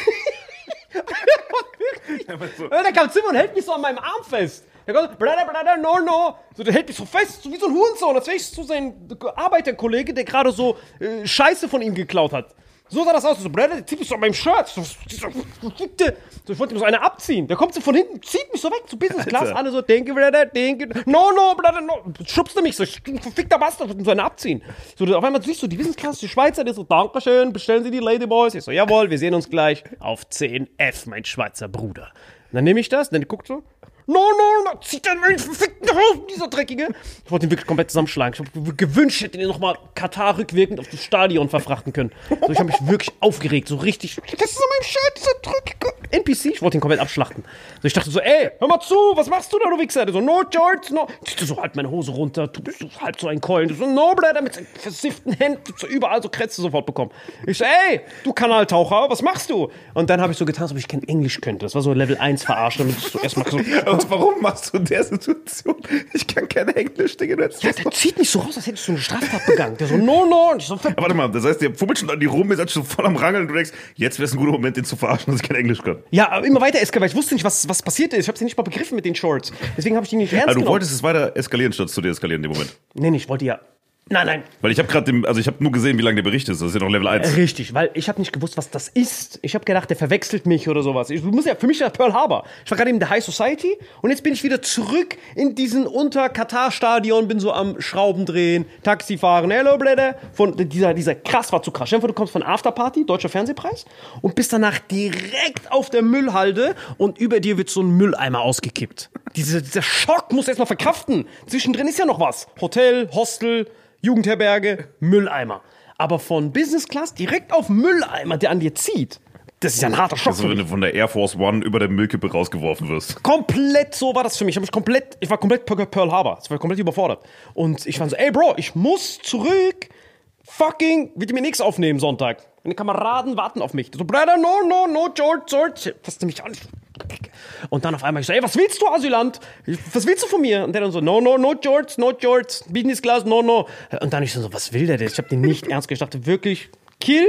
Der kam zu mir und hält mich so an meinem Arm fest. Der kommt so, brother, brother, no, no. So, der hält mich so fest, so wie so ein Hurensohn. Als wäre ich so sein Arbeiterkollege, der gerade so äh, Scheiße von ihm geklaut hat. So sah das aus. So, brother, der zieht mich so an meinem Shirt. So, so, so, ich wollte ihm so eine abziehen. Der kommt so von hinten, zieht mich so weg, so Business Class. Alter. Alle so, thank you, brother, thank you. No, no, brother, no. Schubst du mich so, verfickter Bastard, ich wollte ihm so eine abziehen. So, auf einmal siehst du die Business Class, die Schweizer, der so, Dankeschön, bestellen Sie die Ladyboys. Ich so, jawohl, wir sehen uns gleich auf zehn F, mein Schweizer Bruder. Und dann nehme ich das, dann guckt so, no, no, no, zieht er meinen verfickten Haufen, dieser Dreckige. Ich wollte ihn wirklich komplett zusammenschlagen. Ich habe gewünscht, ich hätte ihn nochmal Katar rückwirkend auf das Stadion verfrachten können. So, ich habe mich wirklich aufgeregt, so richtig. Das ist an meinem Shirt, dieser Dreckige. N P C, ich wollte ihn komplett abschlachten. So, ich dachte so, ey, hör mal zu, was machst du da, du Wichser? Der so, no, George, no. Ich so, halt meine Hose runter, du bist so halb so ein Keulen. Du so, no, Bruder, mit seinen versifften Händen, so überall so Krätze sofort bekommen. Ich so, ey, du Kanaltaucher, was machst du? Und dann habe ich so getan, als ob ich kein Englisch könnte. Das war so Level eins verarscht, damit ich so erstmal so, Und warum machst du in der Situation? Ich kann kein Englisch, Digga. Ja, der zieht mich so raus, als hättest du eine Straftat begangen. Der so, no, no. Und ich so, ja, warte mal, das heißt, der fummelt schon an die rum, ihr seid schon voll am Rangeln und du denkst, jetzt wäre es ein guter Moment, den zu verarschen, dass ich kein Englisch kann. Ja, aber immer weiter eskaliert, weil ich wusste nicht, was, was passiert ist. Ich habe sie nicht mal begriffen mit den Shorts. Deswegen habe ich die nicht ernst Also du genommen. wolltest es weiter eskalieren, statt zu deeskalieren in dem Moment. Nee, nee, ich wollte ja... Nein, nein. Weil ich habe gerade dem, also ich habe nur gesehen, wie lang der Bericht ist. Das ist ja noch Level eins. Richtig, weil ich habe nicht gewusst, was das ist. Ich habe gedacht, der verwechselt mich oder sowas. Ich muss ja, für mich war Pearl Harbor. Ich war gerade in der High Society und jetzt bin ich wieder zurück in diesen Unter-Katar-Stadion, bin so am Schrauben drehen, Taxi fahren, hello, Blätter. Von dieser, dieser krass war zu krass. Stell dir vor, du kommst von Afterparty, Deutscher Fernsehpreis, und bist danach direkt auf der Müllhalde und über dir wird so ein Mülleimer ausgekippt. Diese, dieser Schock musst du erstmal verkraften. Zwischendrin ist ja noch was. Hotel, Hostel, Jugendherberge, Mülleimer. Aber von Business Class direkt auf Mülleimer, der an dir zieht. Das ist ja ein harter Schock. Also wenn du von der Air Force One über der Müllkippe rausgeworfen wirst. Komplett so war das für mich. Ich, hab mich komplett, ich war komplett Pearl Harbor. Ich war komplett überfordert. Und ich war so, ey Bro, ich muss zurück. Fucking, wird mir nichts aufnehmen Sonntag. Meine Kameraden warten auf mich. So, Brother, no, no, no, George, George. Fasste mich an. Und dann auf einmal ich so, ey, was willst du, Asylant? Was willst du von mir? Und der dann so, no, no, no, George, no, George, Business Class, no, no. Und dann ich so, was will der denn? Ich hab den nicht ernst gedacht. Ich dachte, wirklich, kill?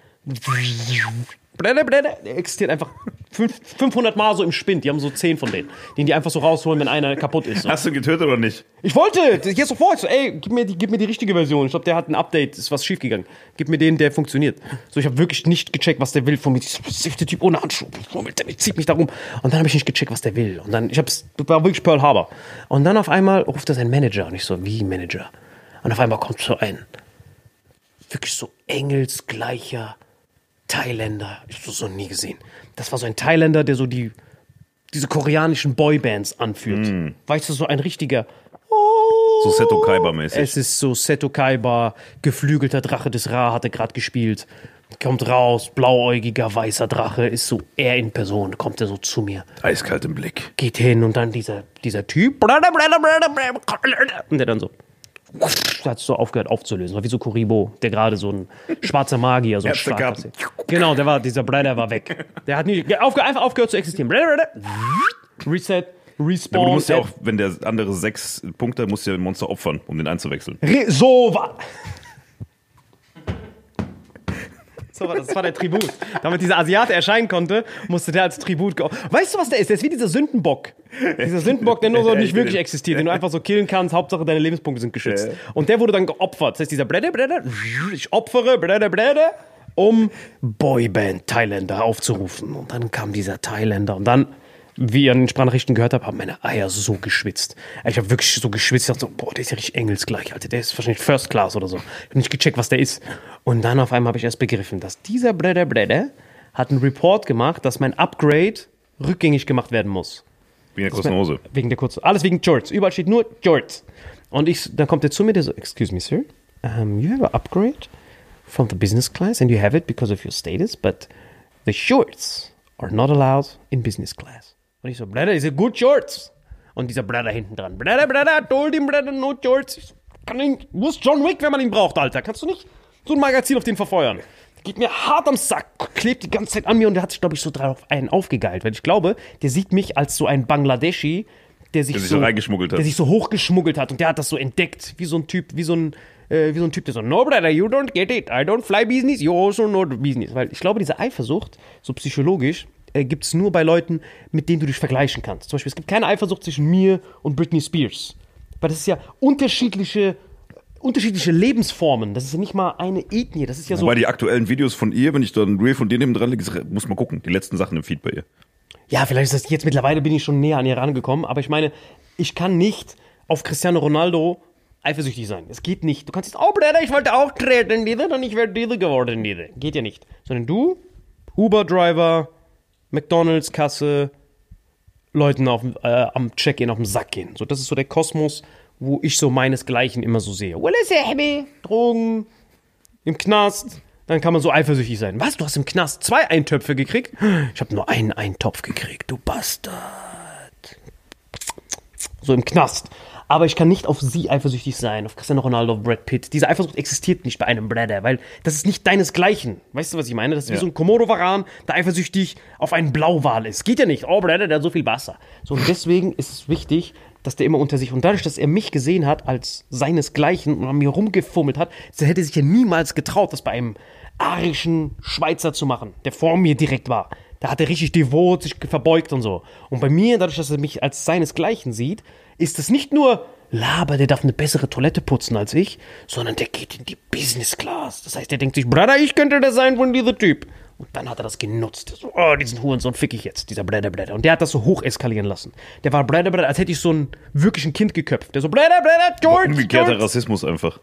Blätter, Blätter. Der existiert einfach fünfhundert Mal so im Spind. Die haben so zehn von denen, den die einfach so rausholen, wenn einer kaputt ist. So. Hast du ihn getötet oder nicht? Ich wollte, jetzt sofort, so, ey, gib mir, die, gib mir die richtige Version. Ich glaube, der hat ein Update, ist was schiefgegangen. Gib mir den, der funktioniert. So, ich habe wirklich nicht gecheckt, was der will von mir. Der Typ ohne Handschuhe, der zieht mich da rum. Und dann habe ich nicht gecheckt, was der will. Und dann, ich hab's, war wirklich Pearl Harbor. Und dann auf einmal ruft er seinen Manager. Und ich so, wie Manager? Und auf einmal kommt so ein, wirklich so engelsgleicher Thailänder. Ich habe das so nie gesehen. Das war so ein Thailänder, der so die, diese koreanischen Boybands anführt. Mm. Weißt du, so ein richtiger... Oh, so Seto Kaiba-mäßig. Es ist so Seto Kaiba, geflügelter Drache des Ra hat er gerade gespielt. Kommt raus, blauäugiger, weißer Drache, ist so er in Person, kommt er so zu mir. Eiskalt im Blick. Geht hin und dann dieser, dieser Typ. Und der dann so... hat es so aufgehört aufzulösen. War wie so Kuribo, der gerade so ein schwarzer Magier, so ein Schwarz. Genau, der war, dieser Brother war weg. Der hat nie, aufge, einfach aufgehört zu existieren. Reset, Respawn. Ja, du musst ja auch, wenn der andere sechs Punkte, musst du ja ein Monster opfern, um den einzuwechseln. Re so war. So war das, das war der Tribut. Damit dieser Asiate erscheinen konnte, musste der als Tribut... Ge- weißt du, was der ist? Der ist wie dieser Sündenbock. Dieser Sündenbock, der nur so nicht wirklich existiert, den du einfach so killen kannst. Hauptsache, deine Lebenspunkte sind geschützt. Und der wurde dann geopfert. Das heißt, dieser Blätter, Blätter, ich opfere, Blätter, Blätter, um Boyband Thailänder aufzurufen. Und dann kam dieser Thailänder und dann... Wie ihr in den Sprachnachrichten gehört habt, haben meine Eier so geschwitzt. Ich habe wirklich so geschwitzt. Ich dachte so, boah, der ist ja richtig engelsgleich, Alter. Der ist wahrscheinlich First Class oder so. Ich habe nicht gecheckt, was der ist. Und dann auf einmal habe ich erst begriffen, dass dieser Blätter Blätter hat einen Report gemacht, dass mein Upgrade rückgängig gemacht werden muss. Wegen der kurzen Hose. Wegen der kurzen, alles wegen Jorts. Überall steht nur Jorts. Und ich, dann kommt er zu mir, der so, excuse me, sir, um, you have an upgrade from the business class and you have it because of your status, but the shorts are not allowed in business class. Und ich so, Brother, is it good shorts? Und dieser Brother hinten dran, Brother, Brother, I told him, Brother, no shorts. Ich so, kann ihn, wo ist John Wick, wenn man ihn braucht, Alter? Kannst du nicht so ein Magazin auf den verfeuern? Geht mir hart am Sack, klebt die ganze Zeit an mir und der hat sich, glaube ich, so drauf einen aufgegeilt. Weil ich glaube, der sieht mich als so ein Bangladeschi, der sich, der sich so, so reingeschmuggelt hat. Der sich so hochgeschmuggelt hat und der hat das so entdeckt, wie so ein Typ, wie so ein, äh, wie so ein Typ, der so, no, Brother, you don't get it, I don't fly business, you also not business. Weil ich glaube, diese Eifersucht, so psychologisch, gibt es nur bei Leuten, mit denen du dich vergleichen kannst. Zum Beispiel, es gibt keine Eifersucht zwischen mir und Britney Spears. Weil das ist ja unterschiedliche, unterschiedliche Lebensformen. Das ist ja nicht mal eine Ethnie. Das ist ja so. Wobei die aktuellen Videos von ihr, wenn ich da ein Reel von dir neben dran lege, muss man gucken. Die letzten Sachen im Feed bei ihr. Ja, vielleicht ist das jetzt mittlerweile bin ich schon näher an ihr rangekommen. Aber ich meine, ich kann nicht auf Cristiano Ronaldo eifersüchtig sein. Es geht nicht. Du kannst jetzt, oh Bruder, ich wollte auch treten, diese, und ich werde diese geworden, diese. Geht ja nicht. Sondern du, Uber-Driver, McDonalds-Kasse, Leuten auf, äh, am Check-in auf den Sack gehen. So, das ist so der Kosmos, wo ich so meinesgleichen immer so sehe. Well, is it, Drogen, im Knast, dann kann man so eifersüchtig sein. Was, du hast im Knast zwei Eintöpfe gekriegt? Ich habe nur einen Eintopf gekriegt, du Bastard. So im Knast. Aber ich kann nicht auf sie eifersüchtig sein, auf Cristiano Ronaldo, auf Brad Pitt. Diese Eifersucht existiert nicht bei einem Brother, weil das ist nicht deinesgleichen. Weißt du, was ich meine? Das ist wie Ja. so ein Komodo-Varan, der eifersüchtig auf einen Blauwal ist. Geht ja nicht. Oh, Brother, der hat so viel Wasser. So, und deswegen ist es wichtig, dass der immer unter sich, und dadurch, dass er mich gesehen hat als seinesgleichen und an mir rumgefummelt hat, der hätte sich ja niemals getraut, das bei einem arischen Schweizer zu machen, der vor mir direkt war. Da hat er richtig devot sich verbeugt und so. Und bei mir, dadurch, dass er mich als seinesgleichen sieht, ist es nicht nur, Laber, der darf eine bessere Toilette putzen als ich, sondern der geht in die Business Class. Das heißt, der denkt sich, Bruder, ich könnte der sein von dieser Typ. Und dann hat er das genutzt. So, oh, diesen Hurensohn fick ich jetzt, dieser Bruder, Bruder. Und der hat das so hoch eskalieren lassen. Der war Bruder, Bruder, als hätte ich so ein wirklichen Kind geköpft. Der so, Bruder, Bruder, George, Umgekehrter George. Rassismus einfach.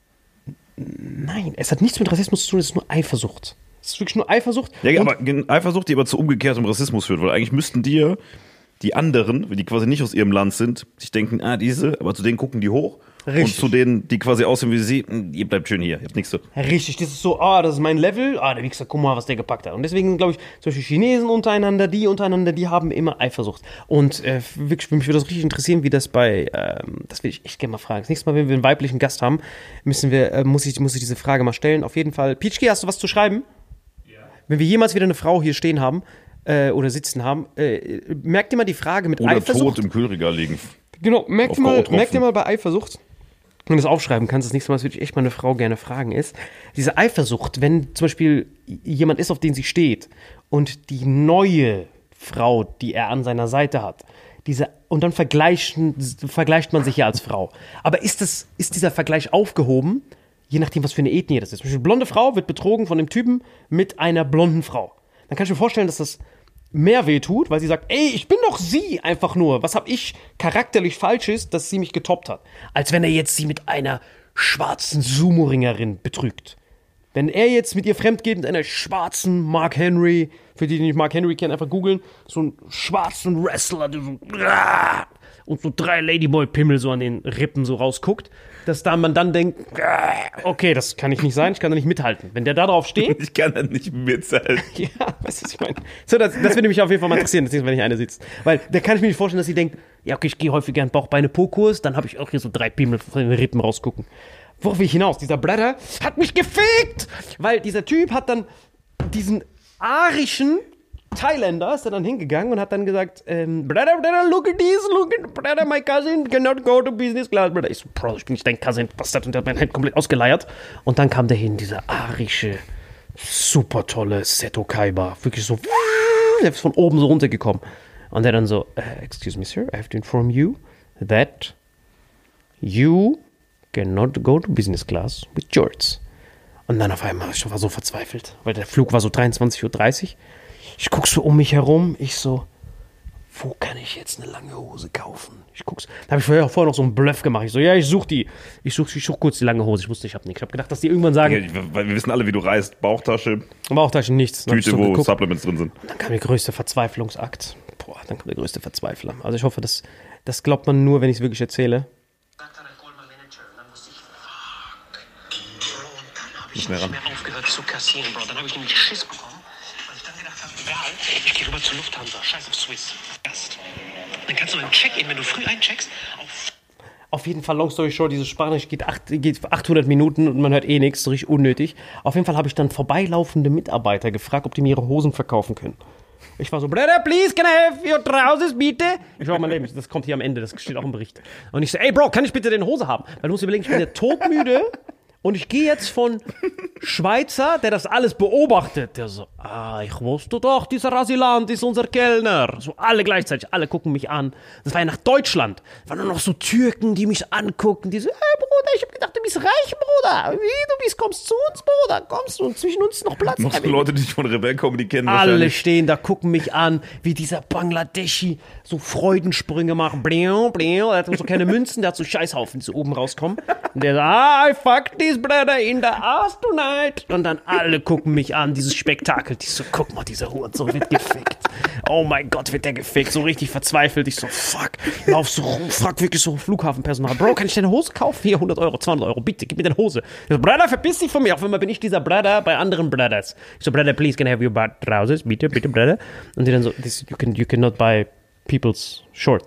Nein, es hat nichts mit Rassismus zu tun, es ist nur Eifersucht. Es ist wirklich nur Eifersucht. Ja, Und aber gen- Eifersucht, die aber zu umgekehrtem Rassismus führt, weil eigentlich müssten die ja, die anderen, die quasi nicht aus ihrem Land sind, sich denken, ah, diese, aber zu denen gucken die hoch. Richtig. Und zu denen, die quasi aussehen wie sie, "Hm, ihr bleibt schön hier, ihr habt nichts zu. Richtig, das ist so, ah, das ist mein Level, ah, der Wichser, guck mal, was der gepackt hat. Und deswegen glaube ich, zum Beispiel Chinesen untereinander, die untereinander, die haben immer Eifersucht. Und äh, wirklich, mich würde das richtig interessieren, wie das bei, ähm, das will ich echt gerne mal fragen. Das nächste Mal, wenn wir einen weiblichen Gast haben, müssen wir, äh, muss ich, muss ich diese Frage mal stellen. Auf jeden Fall, Pietschki, hast du was zu schreiben? Ja. Wenn wir jemals wieder eine Frau hier stehen haben, äh, oder sitzen haben, äh, merkt ihr mal die Frage mit Oder Eifersucht. tot im Kühlregal liegen. Genau, merkt Auf ihr, mal, K O-Tropfen. merkt ihr mal bei Eifersucht, wenn du das aufschreiben kannst, das nächste Mal, das würde ich echt mal eine Frau gerne fragen, ist, diese Eifersucht, wenn zum Beispiel jemand ist, auf den sie steht und die neue Frau, die er an seiner Seite hat, diese, und dann vergleichen, vergleicht man sich ja als Frau. Aber ist, das, ist dieser Vergleich aufgehoben, je nachdem, was für eine Ethnie das ist? Zum Beispiel, eine blonde Frau wird betrogen von dem Typen mit einer blonden Frau. Dann kann ich mir vorstellen, dass das mehr weh tut, weil sie sagt, ey, ich bin doch sie einfach nur. Was habe ich charakterlich Falsches, dass sie mich getoppt hat? Als wenn er jetzt sie mit einer schwarzen Sumo-Ringerin betrügt. Wenn er jetzt mit ihr fremd geht, mit einer schwarzen Mark Henry, für die, die nicht Mark Henry kennen, einfach googeln, so einen schwarzen Wrestler, der so und so drei Ladyboy-Pimmel so an den Rippen so rausguckt, dass da man dann denkt, okay, das kann ich nicht sein, ich kann da nicht mithalten. Wenn der da drauf steht, Ich kann da nicht mitzählen. ja, weißt du, was ich meine? So, das, das würde mich auf jeden Fall mal interessieren, deswegen, wenn ich eine sitzt. Weil da kann ich mir nicht vorstellen, dass sie denkt, ja, okay, ich gehe häufig gern Bauch-Beine-Po-Kurs, dann habe ich auch hier so drei Pimmel von den Rippen rausgucken. Worauf will ich hinaus? Dieser Brother hat mich gefickt! Weil dieser Typ hat dann diesen arischen Thailänder, ist er dann hingegangen und hat dann gesagt, ähm, Brother, Brother, look at this, look at, Brother, my cousin cannot go to business class, Brother. Ich so, Bro, ich bin nicht dein Cousin, Bastard, und der hat mein Hand komplett ausgeleiert. Und dann kam der hin, dieser arische, super tolle Seto Kaiba, wirklich so, der ist von oben so runtergekommen. Und der dann so, uh, excuse me, sir, I have to inform you that you cannot go to business class with Jorts. Und dann auf einmal, ich war so verzweifelt, weil der Flug war so dreiundzwanzig Uhr dreißig. Ich guck so um mich herum, ich so, wo kann ich jetzt eine lange Hose kaufen? Ich guck's. Da habe ich vorher, vorher noch so einen Bluff gemacht. Ich so, ja, ich such die. Ich such, ich such kurz die lange Hose. Ich wusste, ich hab nichts. Ich habe gedacht, dass die irgendwann sagen, Ja, weil wir wissen alle, wie du reist. Bauchtasche, Bauchtasche nichts. Dann hab ich Tüte, so wo geguckt. Supplements drin sind. Und dann kam der größte Verzweiflungsakt. Boah, dann kam der größte Verzweifler. Also ich hoffe, das, das glaubt man nur, wenn ich es wirklich erzähle. Sagt dann, call my manager. Und dann wusste ich, fuck. Bro, und dann habe ich Nicht mehr nicht ran. mehr aufgehört zu kassieren, Bro. Dann habe ich nämlich Schiss bekommen, weil ich dann gedacht habe, egal, ich gehe rüber zur Lufthansa. Scheiß auf Swiss. Erst. Dann kannst du beim Check-in, wenn du früh eincheckst, auf Auf jeden Fall, long story short, dieses Spanisch geht, acht, geht achthundert Minuten und man hört eh nichts, so richtig unnötig. Auf jeden Fall habe ich dann vorbeilaufende Mitarbeiter gefragt, ob die mir ihre Hosen verkaufen können. Ich war so, Brother, please, can I have your trousers, bitte? Ich war mein Leben, das kommt hier am Ende, das steht auch im Bericht. Und ich so, ey, Bro, kann ich bitte deine Hose haben? Weil du musst überlegen, ich bin ja todmüde und ich gehe jetzt von Schweizer, der das alles beobachtet, der so, ah, ich wusste doch, dieser Rasilant ist unser Kellner. So alle gleichzeitig, alle gucken mich an. Das war ja nach Deutschland. Da waren nur noch so Türken, die mich angucken, die so, hey Bruder, ich hab gedacht, du bist reich, Bruder. Wie du bist, kommst zu uns, Bruder, kommst du und zwischen uns ist noch Platz. Noch so Leute, die dich von Rebell kommen, die kennen Alle wahrscheinlich. stehen da, gucken mich an, wie dieser Bangladeschi so Freudensprünge macht. Bling, bling. Er hat so keine Münzen, der hat so Scheißhaufen, die so oben rauskommen. Und der sagt, ah, I fuck this brother in the ass tonight. Und dann alle gucken mich an, dieses Spektakel. Die so, guck mal, dieser Hurensohn wird gefickt. Oh mein Gott, wird der gefickt. So richtig verzweifelt. Ich so, fuck. Lauf so rum, frag wirklich so Flughafenpersonal. Bro, kann ich deine Hose kaufen? Hier, hundert Euro, zweihundert Euro. Bitte, gib mir deine Hose. Ich so, Brother, verpiss dich von mir. Auf einmal bin ich dieser Brother bei anderen Brothers. Ich so, Brother, please, can I have your trousers? Bitte, bitte, Brother. Und die dann so, this, you, can, you cannot buy people's shorts.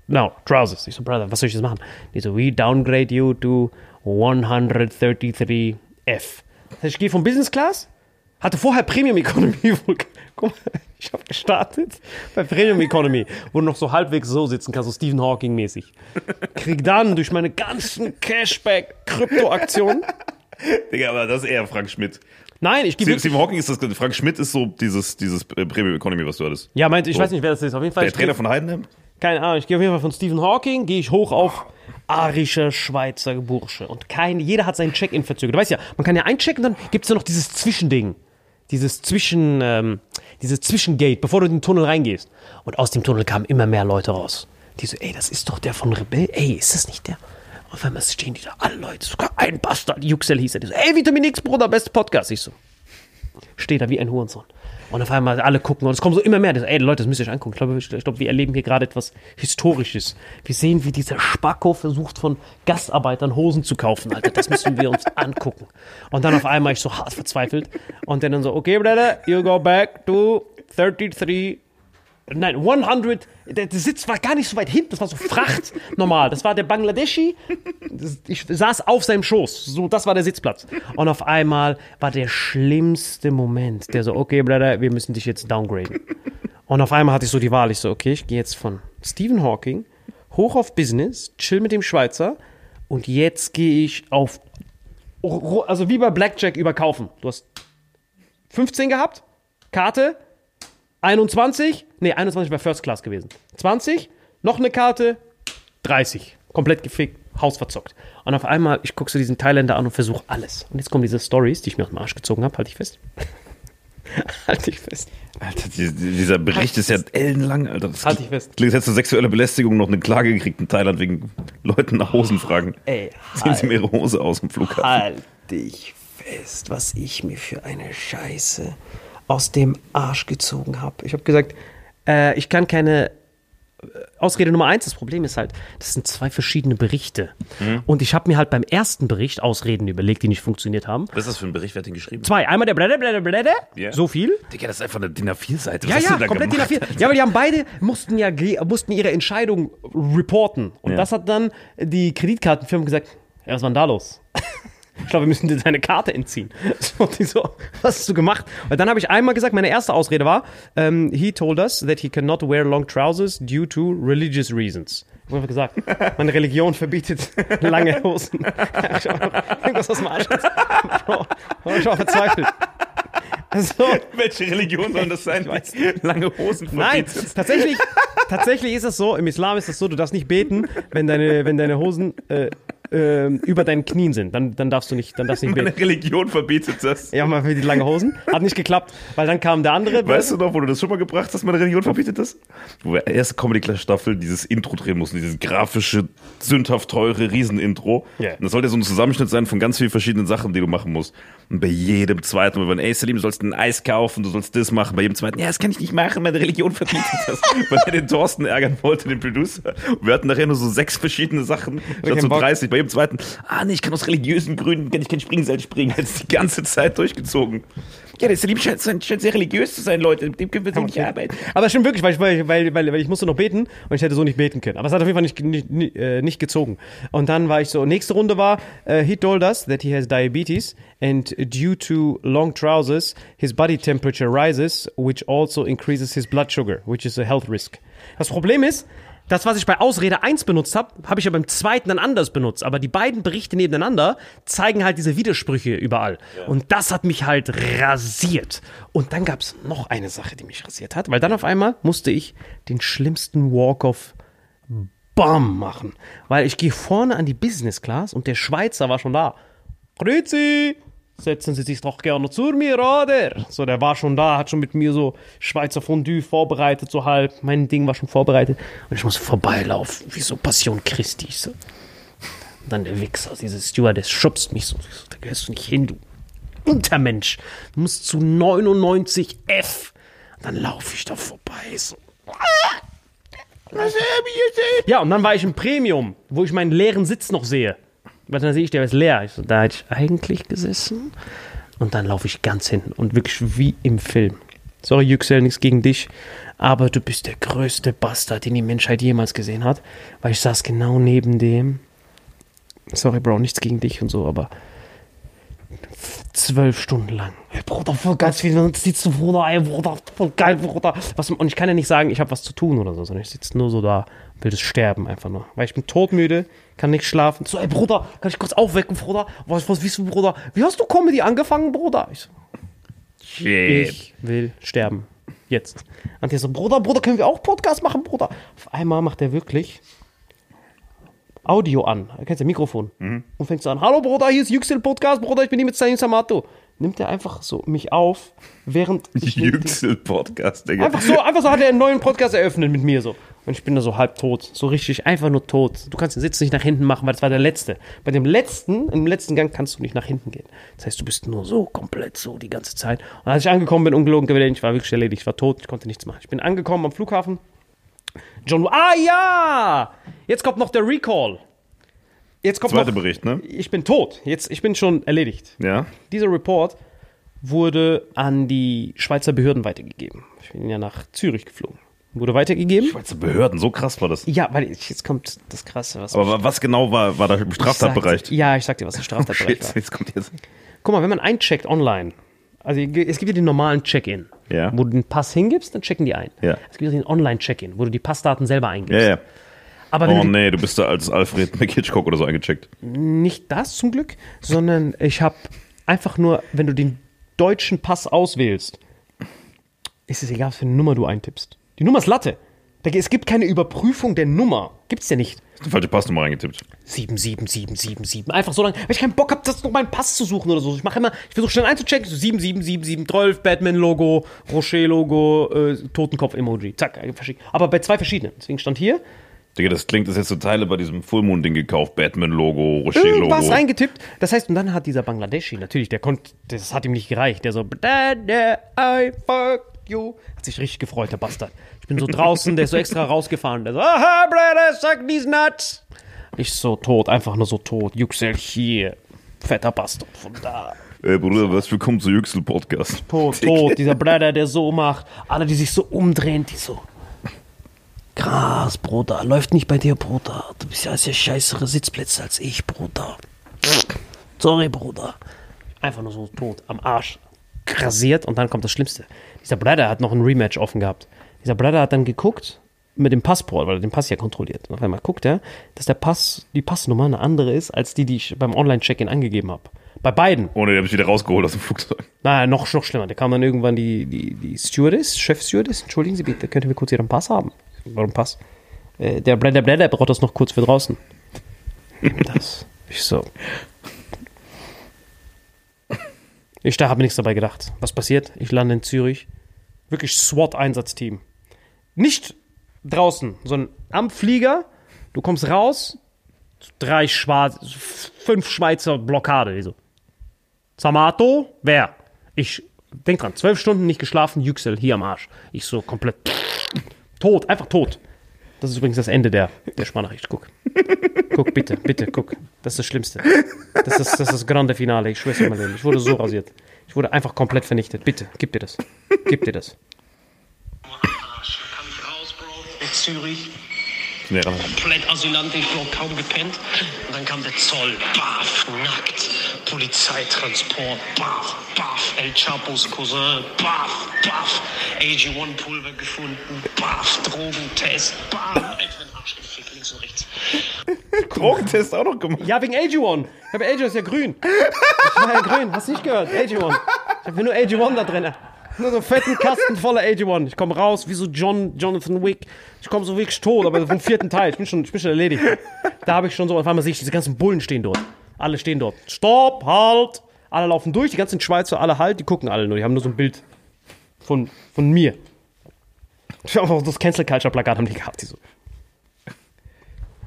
no, trousers. Ich so, Brother, was soll ich jetzt machen? Die so, we downgrade you to one thirty-three F. Das heißt, ich gehe von Business Class, hatte vorher Premium Economy. Guck mal, ich habe gestartet bei Premium Economy, wo du noch so halbwegs so sitzen kannst, so Stephen Hawking mäßig. Krieg dann durch meine ganzen Cashback-Krypto-Aktionen. Digga, aber das ist eher Frank Schmidt. Nein, ich gebe. Stephen Hawking ist das. Frank Schmidt ist so dieses, dieses Premium Economy, was du hattest. Ja, meint, ich so. weiß nicht, wer das ist. Auf jeden Fall. Der Trainer geh, von Heidenheim? Keine Ahnung, ich gehe auf jeden Fall von Stephen Hawking, gehe ich hoch auf arischer Schweizer Bursche. Und kein, jeder hat seinen Check-in verzögert. Du weißt ja, man kann ja einchecken, dann gibt es ja noch dieses Zwischending. Dieses Zwischen, ähm, dieses Zwischengate, bevor du in den Tunnel reingehst. Und aus dem Tunnel kamen immer mehr Leute raus. Die so, ey, das ist doch der von Rebell. Ey, ist das nicht der? Auf einmal stehen die da, alle Leute, sogar ein Bastard, Yüksel hieß er. Die so, ey, Vitamin X, Bruder, beste Podcast. Ich so, steht da wie ein Hurensohn. Und auf einmal alle gucken und es kommen so immer mehr. Das, ey, Leute, das müsst ihr euch angucken. Ich glaube, ich, ich glaube, wir erleben hier gerade etwas Historisches. Wir sehen, wie dieser Spacko versucht, von Gastarbeitern Hosen zu kaufen. Alter, das müssen wir uns angucken. Und dann auf einmal ich so hart verzweifelt. Und dann, dann so, okay, brother, you go back to thirty-three. Nein, hundert. Der, der Sitz war gar nicht so weit hinten. Das war so Fracht normal. Das war der Bangladeschi. Das, ich saß auf seinem Schoß. So, das war der Sitzplatz. Und auf einmal war der schlimmste Moment. Der so, okay, Brother, wir müssen dich jetzt downgraden. Und auf einmal hatte ich so die Wahl. Ich so, okay, ich gehe jetzt von Stephen Hawking hoch auf Business, chill mit dem Schweizer. Und jetzt gehe ich auf, also wie bei Blackjack überkaufen. Du hast fünfzehn gehabt, Karte, einundzwanzig, nee, einundzwanzig war First Class gewesen. zwanzig, noch eine Karte, dreißig. Komplett gefickt, Haus verzockt. Und auf einmal, ich gucke so diesen Thailänder an und versuche alles. Und jetzt kommen diese Stories, die ich mir aus dem Arsch gezogen habe. Halt dich fest. halt dich fest. Alter, die, dieser Bericht halt ist ja ellenlang, Alter. Das halt dich fest. Klingt jetzt eine sexuelle Belästigung, noch eine Klage gekriegt in Thailand wegen Leuten nach Hosen fragen. Ey, Ziehen halt, Sie mir Ihre Hose aus dem Flughafen. Halt dich fest, was ich mir für eine Scheiße aus dem Arsch gezogen habe. Ich habe gesagt, äh, ich kann keine Ausrede Nummer eins, das Problem ist halt, das sind zwei verschiedene Berichte. Mhm. Und ich habe mir halt beim ersten Bericht Ausreden überlegt, die nicht funktioniert haben. Was ist das für ein Bericht? Wer hat den geschrieben? Zwei. Einmal der Blätter, Blätter, Blätter. Yeah. So viel. Digga, das ist einfach eine D I N A vier Seite. Ja, ja, komplett D I N A vier. Ja, aber die haben beide, mussten ja mussten ihre Entscheidung reporten. Und ja. das hat dann die Kreditkartenfirma gesagt, ja, was war denn da los? Ich glaube, wir müssen dir deine Karte entziehen. So, die so, was hast du gemacht? Und dann habe ich einmal gesagt, meine erste Ausrede war, um, he told us that he cannot wear long trousers due to religious reasons. Ich habe einfach gesagt, meine Religion verbietet lange Hosen. Irgendwas aus dem Arsch. Bro, ich war verzweifelt. Also, welche Religion soll das sein? Lange Hosen verbietet. Nein, tatsächlich, tatsächlich ist es so, im Islam ist es so, du darfst nicht beten, wenn deine, wenn deine Hosen äh, äh, über deinen Knien sind. Dann, dann darfst du nicht, dann darfst du nicht beten. Meine Religion verbietet das. Ja, mal für die lange Hosen. Hat nicht geklappt, weil dann kam der andere. Weißt du noch, wo du das schon mal gebracht hast, meine Religion verbietet das? Wo wir erste Comedy-Class-Staffel dieses Intro drehen mussten, dieses grafische, sündhaft teure Riesen-Intro. Yeah. Und das sollte so ein Zusammenschnitt sein von ganz vielen verschiedenen Sachen, die du machen musst. Und bei jedem zweiten, wir waren, ey Salim, du sollst ein Eis kaufen, du sollst das machen. Bei jedem zweiten, ja, das kann ich nicht machen, meine Religion verbietet das. Weil er den Thorsten ärgern wollte, den Producer. Und wir hatten nachher nur so sechs verschiedene Sachen, statt so dreißig. Bei jedem zweiten, ah nee, ich kann aus religiösen Gründen, kann ich kein Springseil springen. Er hat es die ganze Zeit durchgezogen. Ja, der Salim scheint, scheint sehr religiös zu sein, Leute. Mit dem können wir so nicht arbeiten. Aber das stimmt wirklich, weil ich, weil, weil, weil, weil ich musste noch beten und ich hätte so nicht beten können. Aber es hat auf jeden Fall nicht, nicht, nicht, äh, nicht gezogen. Und dann war ich so, nächste Runde war, uh, he told us that he has diabetes and due to long trousers, his body temperature rises, which also increases his blood sugar, which is a health risk. Das Problem ist, das, was ich bei Ausrede eins benutzt habe, habe ich ja beim zweiten dann anders benutzt. Aber die beiden Berichte nebeneinander zeigen halt diese Widersprüche überall. Ja. Und das hat mich halt rasiert. Und dann gab es noch eine Sache, die mich rasiert hat. Weil dann auf einmal musste ich den schlimmsten Walk-of Bam machen. Weil ich gehe vorne an die Business Class und der Schweizer war schon da. Grüezi! Setzen Sie sich doch gerne zu mir, oder? So, der war schon da, hat schon mit mir so Schweizer Fondue vorbereitet, so halb. Mein Ding war schon vorbereitet. Und ich muss vorbeilaufen, wie so Passion Christi. So. Und dann der Wichser, diese Stewardess, schubst mich so. Da gehörst du nicht hin, du Untermensch. Du musst zu neunundneunzig F. Und dann laufe ich da vorbei, so. Ja, und dann war ich im Premium, wo ich meinen leeren Sitz noch sehe. Weil dann sehe ich, der ist leer. Ich so, da hätte ich eigentlich gesessen. Und dann laufe ich ganz hinten. Und wirklich wie im Film. Sorry, Yüksel, nichts gegen dich. Aber du bist der größte Bastard, den die Menschheit jemals gesehen hat. Weil ich saß genau neben dem. Sorry, Bro, nichts gegen dich und so, aber zwölf Stunden lang. Hey, Bruder, voll geil, wie sitzt du, Bruder, ey, Bruder, voll geil, Bruder. Was, und ich kann ja nicht sagen, ich habe was zu tun oder so, sondern ich sitze nur so da, will das sterben einfach nur. Weil ich bin todmüde, kann nicht schlafen. So, ey, Bruder, kann ich kurz aufwecken, Bruder? Was, was, wie, Bruder? Wie hast du Comedy angefangen, Bruder? Ich so, Shit. ich will sterben. Jetzt. Und der so, Bruder, Bruder, können wir auch Podcast machen, Bruder? Auf einmal macht er wirklich Audio an. Du kennst ja Mikrofon. Mhm. Und fängt so an, hallo Bruder, hier ist Yüksel Podcast, Bruder, ich bin hier mit Sain Samato. Nimmt er einfach so mich auf, während ich Yüksel Podcast, Digga. Einfach so, einfach so hat er einen neuen Podcast eröffnet mit mir so. Und ich bin da so halb tot. So richtig, einfach nur tot. Du kannst den Sitz nicht nach hinten machen, weil das war der letzte. Bei dem letzten, im letzten Gang kannst du nicht nach hinten gehen. Das heißt, du bist nur so komplett so die ganze Zeit. Und als ich angekommen bin, ungelogen, ich war wirklich erledigt. Ich war tot, ich konnte nichts machen. Ich bin angekommen am Flughafen. John, ah ja! Jetzt kommt noch der Recall. Jetzt kommt Zweiter noch, Bericht, ne? Ich bin tot. Jetzt, ich bin schon erledigt. Ja. Dieser Report wurde an die Schweizer Behörden weitergegeben. Ich bin ja nach Zürich geflogen. Wurde weitergegeben. Schweizer Behörden, so krass war das. Ja, weil jetzt kommt das Krasse. Was Aber was genau war, war da im Straftatbereich? Sag, ja, ich sag dir, was der Straftatbereich Shit, war. jetzt kommt jetzt. Guck mal, wenn man eincheckt online, also es gibt ja den normalen Check-in, Ja. wo du den Pass hingibst, dann checken die ein. Ja. Es gibt ja den Online-Check-in, wo du die Passdaten selber eingibst. Ja, ja. Aber wenn Oh du nee, du bist da als Alfred McHitchcock oder so eingecheckt. nicht das zum Glück, sondern ich habe einfach nur, wenn du den deutschen Pass auswählst, ist es egal, was für eine Nummer du eintippst. Die Nummer ist Latte. Es gibt keine Überprüfung der Nummer. Gibt's ja nicht. Hast du die falsche Passnummer reingetippt? sieben sieben sieben sieben sieben. Einfach so lange, weil ich keinen Bock habe, das noch meinen Pass zu suchen oder so. Ich mache immer, ich versuche schnell einzuchecken, so sieben sieben sieben sieben, zwölf, Batman-Logo, Rocher-Logo, äh, Totenkopf-Emoji. Zack, verschickt. Aber bei zwei verschiedenen. Deswegen stand hier. Digga, das klingt, das hättest du Teile bei diesem Fullmoon-Ding gekauft. Batman-Logo, Rocher-Logo. Irgendwas eingetippt. Das heißt, und dann hat dieser Bangladeschi, natürlich, der konnte, das hat ihm nicht gereicht. Der so, I fuck you. Hat sich richtig gefreut, der Bastard. Ich bin so draußen, der ist so extra rausgefahren. Der so, aha, Brother, suck these nuts. Ich so tot, einfach nur so tot. Yüksel hier. Fetter Bastard von da. Ey, Bruder, was willkommen zu Yüksel Podcast. Tot, tot. Dieser Brother, der so macht. Alle, die sich so umdrehen, die so. Krass, Bruder. Läuft nicht bei dir, Bruder. Du bist ja sehr scheißere Sitzplätze als ich, Bruder. Sorry, Bruder. Einfach nur so tot, am Arsch. Rasiert und dann kommt das Schlimmste. Dieser Brother hat noch ein Rematch offen gehabt. Dieser Brother hat dann geguckt mit dem Passport, weil er den Pass ja kontrolliert. Und auf einmal guckt er, dass der Pass, die Passnummer eine andere ist, als die, die ich beim Online-Check-In angegeben habe. Bei beiden. Ohne, den hab ich wieder rausgeholt aus dem Flugzeug. Naja, noch, noch schlimmer. Da kam dann irgendwann die, die, die Stewardess, Chef-Stewardess, entschuldigen Sie bitte, könnten wir kurz Ihren Pass haben? Warum Pass? Äh, der Brother Brother braucht das noch kurz für draußen. Das. Ich so. Ich da habe nichts dabei gedacht. Was passiert? Ich lande in Zürich. Wirklich SWAT-Einsatzteam. Nicht draußen, sondern am Flieger. Du kommst raus, drei Schwarz, fünf Schweizer Blockade. So. Samato, wer? Ich, denk dran, zwölf Stunden nicht geschlafen, Yüksel hier am Arsch. Ich so komplett tot, einfach tot. Das ist übrigens das Ende der, der Sprachnachricht. Guck. Guck, bitte, bitte, guck. Das ist das Schlimmste. Das ist das, ist das grande Finale. Ich schwör's dir mal, ich wurde so rasiert. Ich wurde einfach komplett vernichtet. Bitte, gib dir das. Gib dir das. Arsch, da kam ich raus, Bro, in Zürich. Ja. Komplett asylantisch, Bro, kaum gepennt. Und dann kam der Zoll, baff, nackt. Polizeitransport, baff, baff. El Chapos Cousin, baff, baff. A G eins Pulver gefunden, baff. Drogentest, baff. Einfach den Arsch gefickt, links und rechts. Drogentest auch noch gemacht. Ja, wegen A G eins. Ich habe A G eins ist ja grün. Ich war ja grün. Hast du nicht gehört? A G eins. Ich habe nur A G eins da drin. Nur so einen fetten Kasten voller A G eins. Ich komme raus wie so John, Jonathan Wick. Ich komme so wirklich tot, aber vom vierten Teil. Ich bin schon, ich bin schon erledigt. Da habe ich schon so, auf einmal sehe ich, diese ganzen Bullen stehen dort. Alle stehen dort. Stopp, halt. Alle laufen durch, die ganzen Schweizer, alle halt, die gucken alle nur. Die haben nur so ein Bild von, von mir. Ich habe auch das Cancel Culture Plakat haben die gehabt. Die so.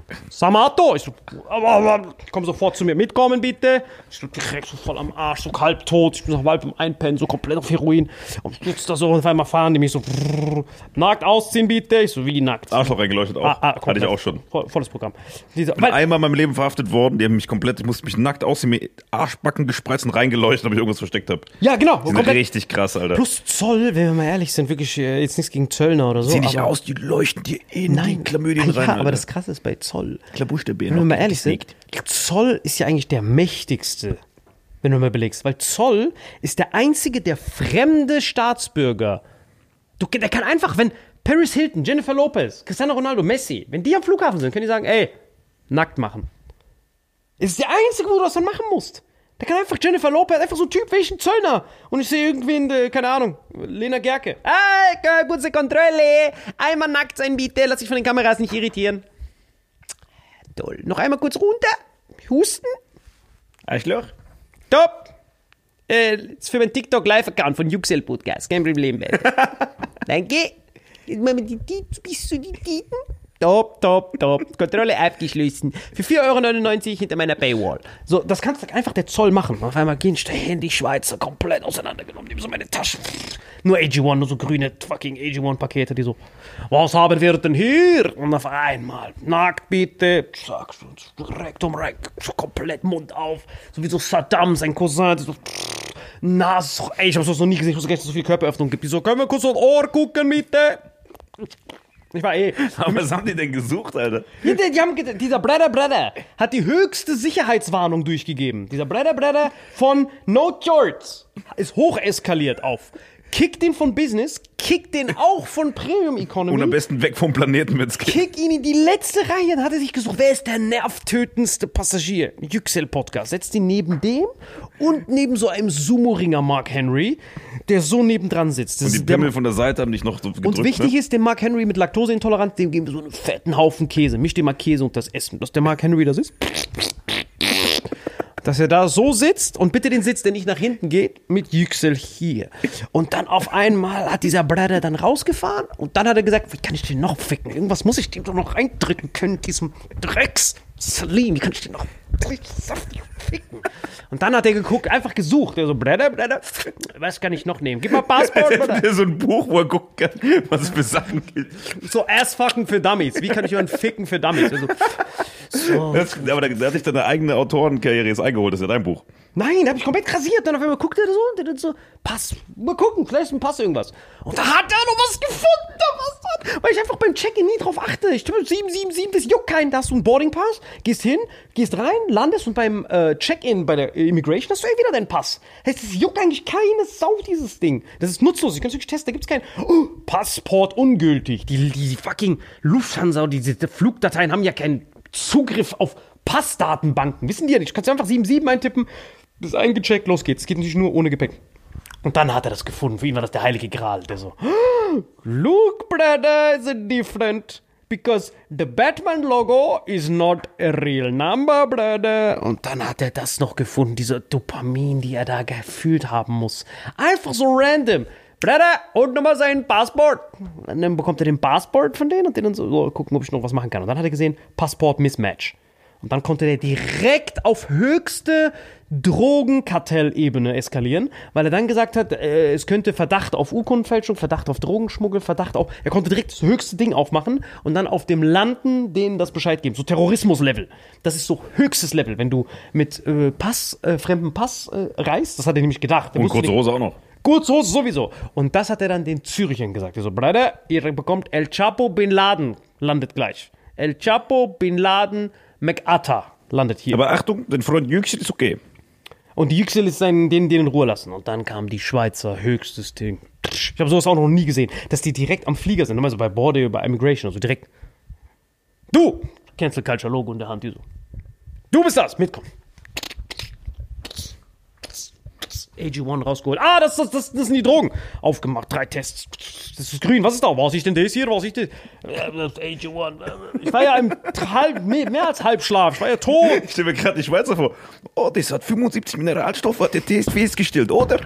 Samato. Ich so, komm sofort zu mir, mitkommen bitte. Ich so, direkt so voll am Arsch, so halbtot. Ich bin so halb im Einpennen, so komplett auf Heroin. Und jetzt da so auf einmal fahren die mich so, nackt ausziehen bitte. Ich so, wie nackt. Arschloch reingeleuchtet auch. Ah, ah, Hatte ich auch schon. Voll, volles Programm. Dieser, ich bin einmal in meinem Leben verhaftet worden, die haben mich komplett, ich musste mich nackt ausziehen, mir Arschbacken gespreizt und reingeleuchtet, ob ich irgendwas versteckt habe. Ja, genau. Die sind richtig krass, Alter. Plus Zoll, wenn wir mal ehrlich sind, wirklich äh, jetzt nichts gegen Zöllner oder so. Sieh dich aus, die leuchten dir in Nein. die Chlamydien ah, rein. Ja, Alter. aber das Krasse ist bei Zoll. Klabuschtebeeren. Wenn wir mal ehrlich sind, Zoll ist ja eigentlich der mächtigste, wenn du mal überlegst. Weil Zoll ist der einzige, der fremde Staatsbürger. Du, der kann einfach, wenn Paris Hilton, Jennifer Lopez, Cristiano Ronaldo, Messi, wenn die am Flughafen sind, können die sagen, ey, nackt machen. Es ist der einzige, wo du das dann machen musst. Da kann einfach Jennifer Lopez, einfach so ein Typ, welchen Zöllner. Und ich sehe irgendwen, äh, keine Ahnung, Lena Gerke. Ah, kurze Kontrolle. Einmal nackt sein, bitte. Lass dich von den Kameras nicht irritieren. Toll. Noch einmal kurz runter. Husten. Arschloch. Top. Äh, das ist für meinen TikTok-Live-Account von Yüksel Podcast. Kein Problem, Baby. Danke. Jetzt mal mit die Titten. Bist du die Titten? Top, top, top. Kontrolle abgeschlossen. Für vier Euro neunundneunzig hinter meiner Paywall. So, das kannst du einfach der Zoll machen. Auf einmal gehen stehen die Schweizer komplett auseinandergenommen. Die haben so meine Taschen. Nur A G eins, nur so grüne fucking A G eins-Pakete, die so, was haben wir denn hier? Und auf einmal, nackt bitte. Zack, direkt um Reck. So komplett Mund auf. So wie so Saddam, sein Cousin. So, Nase. Ey, ich hab sowas noch nie gesehen. Ich habe so gestern so viel Körperöffnung gibt. Die so, können wir kurz so ein Ohr gucken, bitte? Ich war eh. Aber was haben die denn gesucht, Alter? Die, die haben, dieser Brother Brother hat die höchste Sicherheitswarnung durchgegeben. Dieser Brother Brother von No Shorts ist hocheskaliert auf. Kick den von Business, kick den auch von Premium Economy. Und am besten weg vom Planeten, wenn's geht. Kick ihn in die letzte Reihe. Dann hat er sich gesucht, wer ist der nervtötendste Passagier? Yüksel Podcast. Setzt ihn neben dem und neben so einem Sumo-Ringer Mark Henry, der so nebendran sitzt. Das und die Pimmel von der Seite haben dich noch so gedrückt. Und wichtig ne? ist, dem Mark Henry mit Laktoseintoleranz, dem geben wir so einen fetten Haufen Käse. Misch dir mal Käse und das Essen. Dass der Mark Henry das ist. Dass er da so sitzt und bitte den Sitz, der nicht nach hinten geht, mit Yüksel hier. Und dann auf einmal hat dieser Brother dann rausgefahren und dann hat er gesagt, wie kann ich den noch ficken? Irgendwas muss ich dem doch noch reindrücken können, diesem Drecks Salim, wie kann ich den noch saftig ficken? Und dann hat er geguckt, einfach gesucht. Er so, Brother, Brother, was kann ich noch nehmen? Gib mal Passport, Brother. Der so ein Buch, wo er gucken kann, was es für Sachen gibt. So Assfucken für Dummies. Wie kann ich jemanden ficken für Dummies? Also, so. Das, aber da, da hat sich deine eigene Autorenkarriere jetzt eingeholt, das ist ja dein Buch. Nein, da hab ich komplett rasiert. Dann auf einmal guckt er so und der dann so, Pass, mal gucken, vielleicht ist ein Pass irgendwas. Und da hat er noch was gefunden, was hat, weil ich einfach beim Check-in nie drauf achte. Ich tippe sieben sieben sieben, das juckt keinen. Da hast du einen Boarding-Pass, gehst hin, gehst rein, landest und beim äh, Check-in bei der Immigration hast du eh wieder deinen Pass. Heißt, es juckt eigentlich keine Sau, dieses Ding. Das ist nutzlos, ich kann es wirklich testen, da gibt's keinen oh, Passport ungültig. Die, die fucking Lufthansa, diese die Flugdateien haben ja keinen Zugriff auf Passdatenbanken. Wissen die ja nicht. Du kannst einfach sieben sieben eintippen, das ist eingecheckt, los geht's. Es geht natürlich nur ohne Gepäck. Und dann hat er das gefunden. Für ihn war das der heilige Gral. Der so, look, brother, is it different? Because the Batman logo is not a real number, brother. Und dann hat er das noch gefunden, diese Dopamin, die er da gefühlt haben muss. Einfach so random. Brother, und nochmal seinen Passport. Und dann bekommt er den Passport von denen und den so, so gucken, ob ich noch was machen kann. Und dann hat er gesehen, Passport-Mismatch. Und dann konnte der direkt auf höchste Drogenkartellebene eskalieren, weil er dann gesagt hat, äh, es könnte Verdacht auf Urkundenfälschung, Verdacht auf Drogenschmuggel, Verdacht auf... Er konnte direkt das höchste Ding aufmachen und dann auf dem Landen denen das Bescheid geben. So Terrorismus-Level. Das ist so höchstes Level, wenn du mit äh, Pass, äh, fremdem Pass äh, reist. Das hat er nämlich gedacht. Und kurze Hose auch noch. Kurze Hose sowieso. Und das hat er dann den Zürichern gesagt. Er so, Bruder, ihr bekommt El Chapo Bin Laden, landet gleich. El Chapo Bin Laden McAtta landet hier. Aber Achtung, dein Freund Yüksel ist okay. Und die Yüksel ist seinen, den, den in Ruhe lassen. Und dann kam die Schweizer, höchstes Ding. Ich habe sowas auch noch nie gesehen, dass die direkt am Flieger sind. Normalerweise bei Border, bei Immigration, also direkt. Du! Cancel Culture Logo in der Hand, die so. Du bist das, mitkommen. A G eins rausgeholt. Ah, das, das, das, das sind die Drogen. Aufgemacht, drei Tests. Das ist grün. Was ist da? Was ist denn das hier? Was ist das? Das A G eins. Ich war ja im halb, mehr als Halbschlaf. Ich war ja tot. Ich stelle mir gerade die Schweizer vor. Oh, das hat fünfundsiebzig Mineralstoffe, hat der Test festgestellt, oder?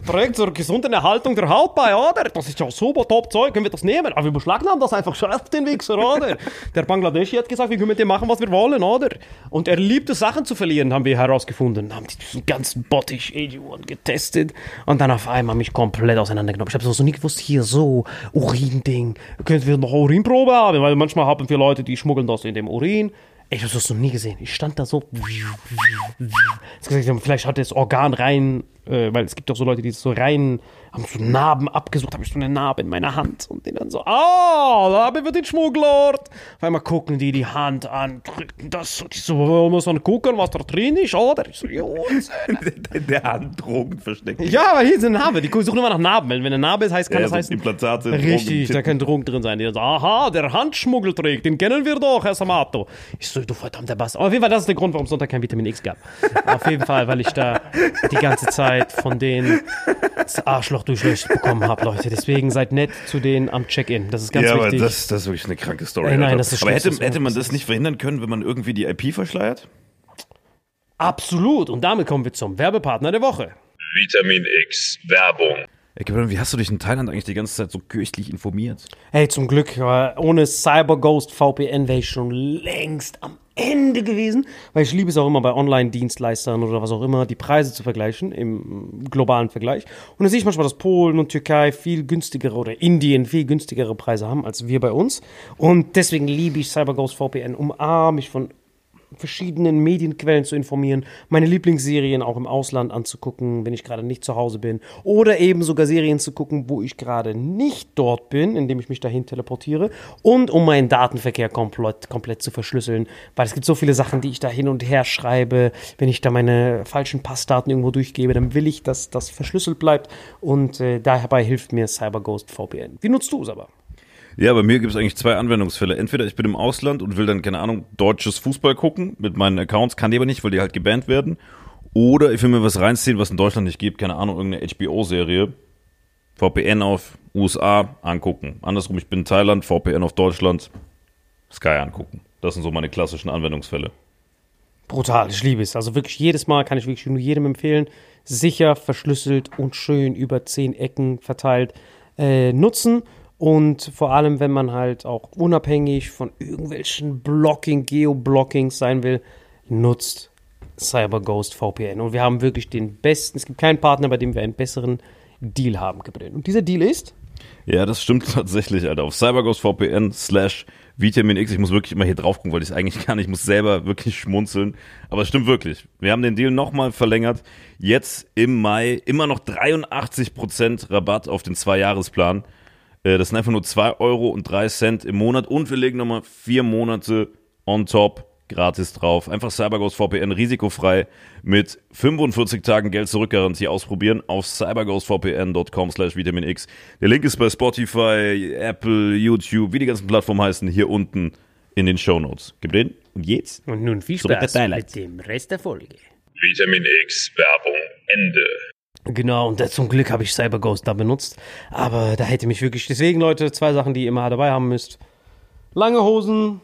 trägt zur gesunden Erhaltung der Haut bei, oder? Das ist ja super Top-Zeug, können wir das nehmen? Aber wir beschlagnahmen das einfach scharf, den Wichser, oder? Der Bangladeschi hat gesagt, wir können mit dem machen, was wir wollen, oder? Und er liebt es, Sachen zu verlieren, haben wir herausgefunden. Haben diesen ganzen Bottich A G eins getestet und dann auf einmal mich komplett auseinandergenommen. Ich habe so nie gewusst, hier so, Urin-Ding, können wir noch Urinprobe haben? Weil manchmal haben wir Leute, die schmuggeln das in dem Urin. Ich habe das noch nie gesehen. Ich stand da so. Vielleicht hat das Organ rein, äh, weil es gibt auch so Leute, die so rein, haben so Narben abgesucht, habe ich so eine Narbe in meiner Hand und die dann so, ah, da haben wir den Schmuggler. Auf einmal gucken die die Hand an, drücken das so, die so, wir müssen gucken, was da drin ist, oder? Ich so, Jungs. In der Hand Drogen versteckt. Ja, aber hier ist eine Narbe, die suchen immer nach Narben. Wenn eine Narbe ist, heißt, kann ja, das so heißen. Implantate sind richtig, Drogen, da kann Drogen drin sein. Die so, aha, der Handschmuggel trägt, den kennen wir doch, Herr Samato. Ich so, du verdammter Bass. Aber auf jeden Fall, das ist der Grund, warum es Sonntag kein Vitamin X gab. Auf jeden Fall, weil ich da die ganze Zeit von denen das Arschloch durchlöchert bekommen habe, Leute. Deswegen seid nett zu denen am Check-in. Das ist ganz ja, wichtig. Ja, aber das, das ist wirklich eine kranke Story. Ey, nein, das ist aber hätte, das hätte man das nicht verhindern können, wenn man irgendwie die I P verschleiert? Absolut. Und damit kommen wir zum Werbepartner der Woche. Vitamin X Werbung. Ey, wie hast du dich in Thailand eigentlich die ganze Zeit so kirchlich informiert? Hey, zum Glück, ohne CyberGhost V P N wäre ich schon längst am Ende gewesen, weil ich liebe es auch immer bei Online-Dienstleistern oder was auch immer, die Preise zu vergleichen, im globalen Vergleich. Und dann sehe ich manchmal, dass Polen und Türkei viel günstigere oder Indien viel günstigere Preise haben als wir bei uns. Und deswegen liebe ich CyberGhost V P N, umarme mich von verschiedenen Medienquellen zu informieren, meine Lieblingsserien auch im Ausland anzugucken, wenn ich gerade nicht zu Hause bin, oder eben sogar Serien zu gucken, wo ich gerade nicht dort bin, indem ich mich dahin teleportiere, und um meinen Datenverkehr komplett, komplett zu verschlüsseln, weil es gibt so viele Sachen, die ich da hin und her schreibe, wenn ich da meine falschen Passdaten irgendwo durchgebe, dann will ich, dass das verschlüsselt bleibt, und äh, dabei hilft mir CyberGhost V P N. Wie nutzt du es aber? Ja, bei mir gibt es eigentlich zwei Anwendungsfälle. Entweder ich bin im Ausland und will dann, keine Ahnung, deutsches Fußball gucken mit meinen Accounts, kann die aber nicht, weil die halt gebannt werden. Oder ich will mir was reinziehen, was in Deutschland nicht gibt, keine Ahnung, irgendeine H B O-Serie. V P N auf U S A angucken. Andersrum, ich bin in Thailand, V P N auf Deutschland, Sky angucken. Das sind so meine klassischen Anwendungsfälle. Brutal, ich liebe es. Also wirklich jedes Mal kann ich wirklich nur jedem empfehlen, sicher, verschlüsselt und schön über zehn Ecken verteilt äh, nutzen. Und vor allem, wenn man halt auch unabhängig von irgendwelchen Blocking, Geoblockings sein will, nutzt CyberGhost V P N. Und wir haben wirklich den besten, es gibt keinen Partner, bei dem wir einen besseren Deal haben, Gabriel. Und dieser Deal ist? Ja, das stimmt tatsächlich, Alter. Auf CyberGhostVPN slash Vitamin X. Ich muss wirklich immer hier drauf gucken, weil ich es eigentlich kann. Ich muss selber wirklich schmunzeln. Aber es stimmt wirklich. Wir haben den Deal nochmal verlängert. Jetzt im Mai immer noch dreiundachtzig Prozent Rabatt auf den Zwei-Jahres-Plan. Das sind einfach nur zwei Euro und drei Cent im Monat. Und wir legen nochmal vier Monate on top gratis drauf. Einfach CyberGhost V P N risikofrei mit fünfundvierzig Tagen Geld-Zurück-Garantie ausprobieren auf cyberghostvpn.com slash Vitamin X. Der Link ist bei Spotify, Apple, YouTube, wie die ganzen Plattformen heißen, hier unten in den Shownotes. Gib den und jetzt. Und nun viel Spaß mit dem Rest der Folge. Vitamin X Werbung Ende. Genau, und zum Glück habe ich CyberGhost da benutzt. Aber da hätte mich wirklich... Deswegen, Leute, zwei Sachen, die ihr immer dabei haben müsst. Lange Hosen,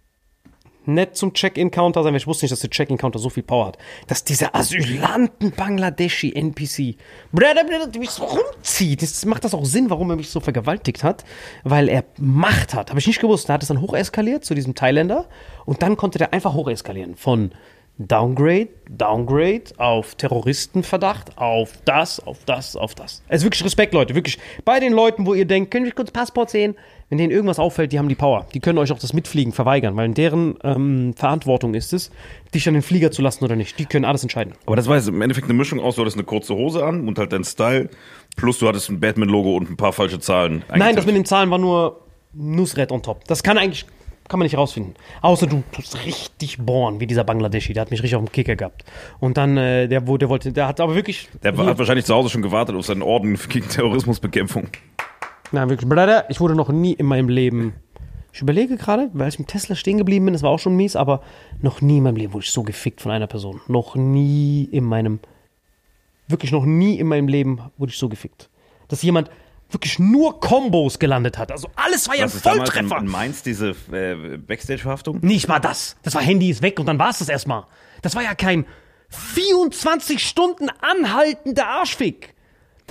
nett zum Check-In-Counter sein. Ich wusste nicht, dass der Check-In-Counter so viel Power hat. Dass dieser Asylanten-Bangladeschi-N P C mich so rumzieht. Das macht das auch Sinn, warum er mich so vergewaltigt hat. Weil er Macht hat. Habe ich nicht gewusst. Er hat es dann hocheskaliert zu diesem Thailänder. Und dann konnte der einfach hocheskalieren. Von Downgrade, Downgrade, auf Terroristenverdacht, auf das, auf das, auf das. Also wirklich Respekt, Leute, wirklich. Bei den Leuten, wo ihr denkt, können wir kurz Passport sehen? Wenn denen irgendwas auffällt, die haben die Power. Die können euch auch das Mitfliegen verweigern, weil in deren ähm, Verantwortung ist es, dich an den Flieger zu lassen oder nicht. Die können alles entscheiden. Aber das war jetzt im Endeffekt eine Mischung aus, du hattest eine kurze Hose an und halt dein Style, plus du hattest ein Batman-Logo und ein paar falsche Zahlen. Nein, das mit den Zahlen war nur Nusret on top. Das kann eigentlich... Kann man nicht rausfinden. Außer du tust richtig bohren, wie dieser Bangladeschi. Der hat mich richtig auf dem Kicker gehabt. Und dann, äh, der, der wollte, der hat aber wirklich... Der hat wahrscheinlich zu Hause schon gewartet auf seinen Orden gegen Terrorismusbekämpfung. Nein, wirklich. Bruder, ich wurde noch nie in meinem Leben... Ich überlege gerade, weil ich im Tesla stehen geblieben bin, das war auch schon mies, aber noch nie in meinem Leben wurde ich so gefickt von einer Person. Noch nie in meinem... Wirklich noch nie in meinem Leben wurde ich so gefickt. Dass jemand... wirklich nur Kombos gelandet hat. Also alles war ja ein Volltreffer. Was ist in Mainz diese äh, Backstage-Verhaftung? Nicht mal das. Das war Handy ist weg und dann war es das erstmal. Das war ja kein vierundzwanzig Stunden anhaltender Arschfick.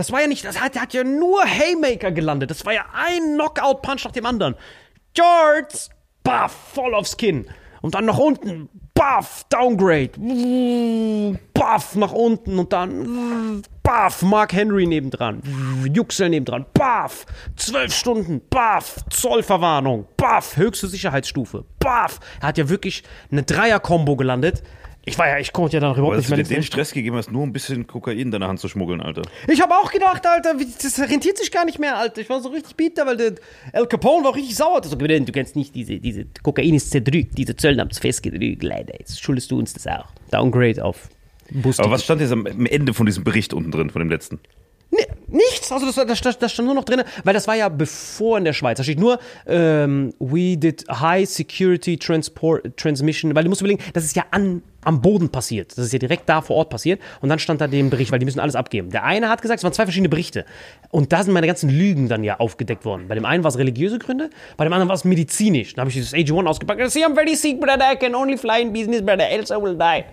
Das war ja nicht, das hat, der hat ja nur Haymaker gelandet. Das war ja ein Knockout-Punch nach dem anderen. George, baff, voll aufs Kinn. Und dann nach unten, baff, Downgrade. Baff, nach unten und dann, baff, Mark Henry nebendran. Yüksel nebendran, baff, zwölf Stunden, baff, Zollverwarnung, baff, höchste Sicherheitsstufe, baff. Er hat ja wirklich eine Dreier-Kombo gelandet. Ich war ja, ich konnte ja dann überhaupt Aber nicht dass mehr. du dir den Stress gegeben hast, nur ein bisschen Kokain in deine Hand zu schmuggeln, Alter. Ich habe auch gedacht, Alter, wie- das rentiert sich gar nicht mehr, Alter. Ich war so richtig bitter, weil der Al Capone war richtig sauer. So, du kennst nicht, diese, diese Kokain ist zerdrückt, diese Zöllen haben es festgedrückt, leider. Jetzt schuldest du uns das auch. Downgrade auf Bus. Aber was stand jetzt am am Ende von diesem Bericht unten drin, von dem letzten? Nee, nichts, also das, das, das stand nur noch drin, weil das war ja bevor in der Schweiz. Da steht nur, ähm, we did high security transport, transmission, weil du musst überlegen, das ist ja an, am Boden passiert. Das ist ja direkt da vor Ort passiert. Und dann stand da den Bericht, weil die müssen alles abgeben. Der eine hat gesagt, es waren zwei verschiedene Berichte. Und da sind meine ganzen Lügen dann ja aufgedeckt worden. Bei dem einen war es religiöse Gründe, bei dem anderen war es medizinisch. Dann habe ich dieses A G eins ausgepackt. See, I'm very sick, brother, I can only fly in business, brother, else I will die.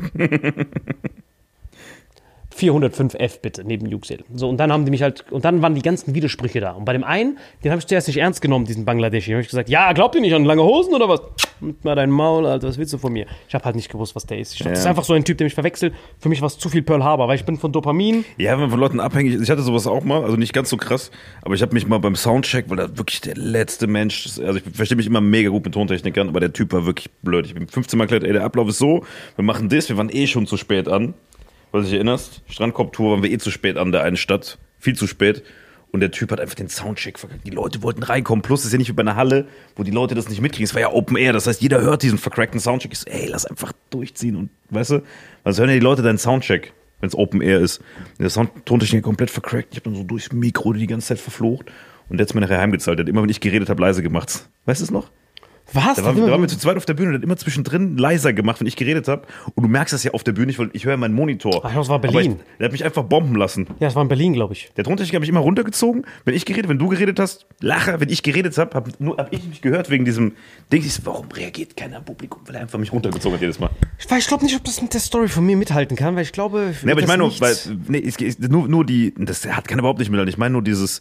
vierhundertfünf F bitte, neben Yüksel. So, und dann haben die mich halt, und dann waren die ganzen Widersprüche da. Und bei dem einen, den habe ich zuerst nicht ernst genommen, diesen Bangladeschi. Da habe ich gesagt, ja, glaubt ihr nicht an lange Hosen oder was? Und mal dein Maul, Alter, was willst du von mir? Ich habe halt nicht gewusst, was der ist. Ich dachte, Ja. das ist einfach so ein Typ, der mich verwechselt. Für mich war es zu viel Pearl Harbor, weil ich bin von Dopamin. Ja, wenn man von Leuten abhängig ist. Ich hatte sowas auch mal, also nicht ganz so krass, aber ich habe mich mal beim Soundcheck, weil da wirklich der letzte Mensch, also ich verstehe mich immer mega gut mit Tontechnikern, aber der Typ war wirklich blöd. Ich bin fünfzehn Mal erklärt, ey, der Ablauf ist so, wir machen das, wir waren eh schon zu spät an. Weil du dich erinnerst, Strandkorb-Tour waren wir eh zu spät an der einen Stadt, viel zu spät. Und der Typ hat einfach den Soundcheck verkackt. Die Leute wollten reinkommen. Plus, es ist ja nicht wie bei einer Halle, wo die Leute das nicht mitkriegen. Es war ja Open Air. Das heißt, jeder hört diesen vercrackten Soundcheck. Ich so, ey, lass einfach durchziehen. Und weißt du, was hören ja die Leute deinen Soundcheck, wenn es Open Air ist. Und der Sound Tontechnik komplett vercrackt. Ich habe dann so durchs Mikro die ganze Zeit verflucht. Und der hat's mir nachher heimgezahlt. Der hat immer, wenn ich geredet habe, leise gemacht. Weißt du es noch? Was? Da waren, da waren wir zu zweit auf der Bühne und der hat immer zwischendrin leiser gemacht, wenn ich geredet habe. Und du merkst das ja auf der Bühne, ich, ich höre ja meinen Monitor. Ach, das war Aber Berlin. Ich, der hat mich einfach bomben lassen. Ja, es war in Berlin, glaube ich. Der Tontechniker hat mich immer runtergezogen. Wenn ich geredet, wenn du geredet hast, Lacher. Wenn ich geredet habe, habe hab ich mich gehört wegen diesem Ding. Ich so, warum reagiert keiner am Publikum? Weil er einfach mich runtergezogen hat jedes Mal. Ich, ich glaube nicht, ob das mit der Story von mir mithalten kann, weil ich glaube. Nee, aber ich das meine nur, nichts- weil, nee, es, es, nur, nur die, das hat keiner überhaupt nicht mithalten. Ich meine nur dieses,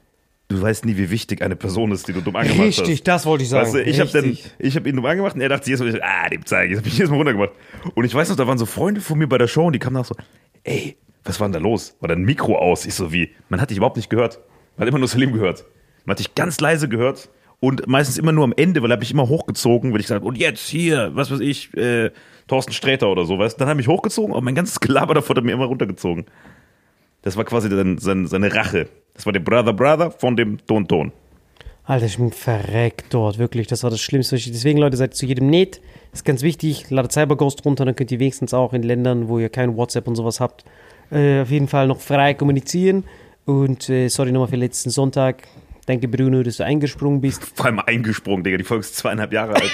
du weißt nie, wie wichtig eine Person ist, die du dumm angemacht hast. Richtig, das wollte ich sagen. Weißt du, ich habe Richtig. hab ihn dumm angemacht und er dachte jedes Mal, ah, dem zeige ich, das hab ich jedes Mal runtergemacht. Und ich weiß noch, da waren so Freunde von mir bei der Show und die kamen nach so, ey, was war denn da los? War da ein Mikro aus? Ich so, wie? Man hat dich überhaupt nicht gehört. Man hat immer nur Salim gehört. Man hat dich ganz leise gehört und meistens immer nur am Ende, weil er mich immer hochgezogen, weil ich gesagt habe, und jetzt hier, was weiß ich, äh, Thorsten Sträter oder so, weißt du? Dann hat er mich hochgezogen und mein ganzes Gelaber davor hat er mir immer runtergezogen. Das war quasi dann sein, seine Rache. Das war der Brother Brother von dem Ton Ton. Alter, ich bin verreckt dort, wirklich. Das war das Schlimmste. Deswegen, Leute, seid zu jedem Net. Ist ganz wichtig. Ladet CyberGhost runter, dann könnt ihr wenigstens auch in Ländern, wo ihr kein WhatsApp und sowas habt, äh, auf jeden Fall noch frei kommunizieren. Und äh, sorry nochmal für letzten Sonntag. Danke, Bruno, dass du eingesprungen bist. Vor allem eingesprungen, Digga. Die Folge ist zweieinhalb Jahre alt.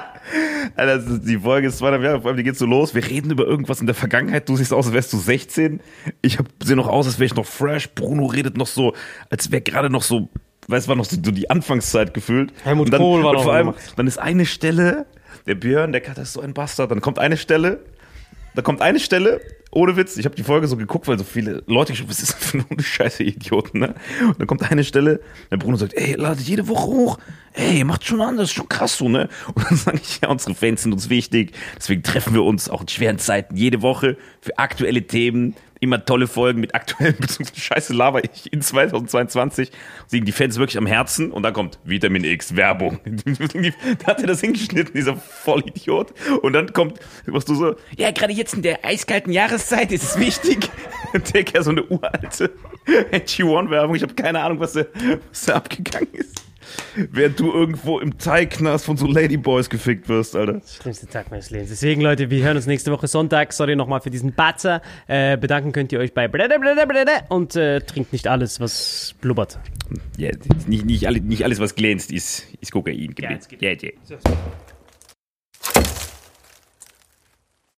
Alter, das ist- die Folge ist zweieinhalb Jahre, vor allem die geht so los. Wir reden über irgendwas in der Vergangenheit. Du siehst aus, als wärst du sechzehn. Ich hab, sehe noch aus, als wäre ich noch fresh. Bruno redet noch so, als wäre gerade noch so, weißt du, war noch so die Anfangszeit gefühlt. Helmut Und dann, Kohl war und noch vor allem, gemacht. dann ist eine Stelle, der Björn, der Kater ist so ein Bastard. Dann kommt eine Stelle, da kommt eine Stelle, ohne Witz, ich habe die Folge so geguckt, weil so viele Leute geschrieben, was ist das für eine scheiße Idioten, ne? Und dann kommt eine Stelle, der Bruno sagt, ey, ladet jede Woche hoch, ey, macht schon an, das ist schon krass so, ne? Und dann sage ich, ja, unsere Fans sind uns wichtig, deswegen treffen wir uns auch in schweren Zeiten jede Woche für aktuelle Themen, immer tolle Folgen mit aktuellen Bezug. Scheiße laber ich in zweitausendzweiundzwanzig. Liegen die Fans wirklich am Herzen und dann kommt Vitamin X, Werbung. Da hat er das hingeschnitten, dieser Vollidiot. Und dann kommt, was du so, ja, gerade jetzt in der eiskalten Jahreszeit ist es wichtig. Digga, so eine uralte G eins Werbung. Ich habe keine Ahnung, was da, was da abgegangen ist. Während du irgendwo im Teigknast von so Ladyboys gefickt wirst, Alter. Schlimmste Tag meines Lebens. Deswegen, Leute, wir hören uns nächste Woche Sonntag. Sorry nochmal für diesen Batzer. Äh, bedanken könnt ihr euch bei Brede, Brede, Brede und äh, trinkt nicht alles, was blubbert. Ja, nicht, nicht, alle, nicht alles, was glänzt, ist, ist Kokain. Ja, jetzt geht- Ja, ja.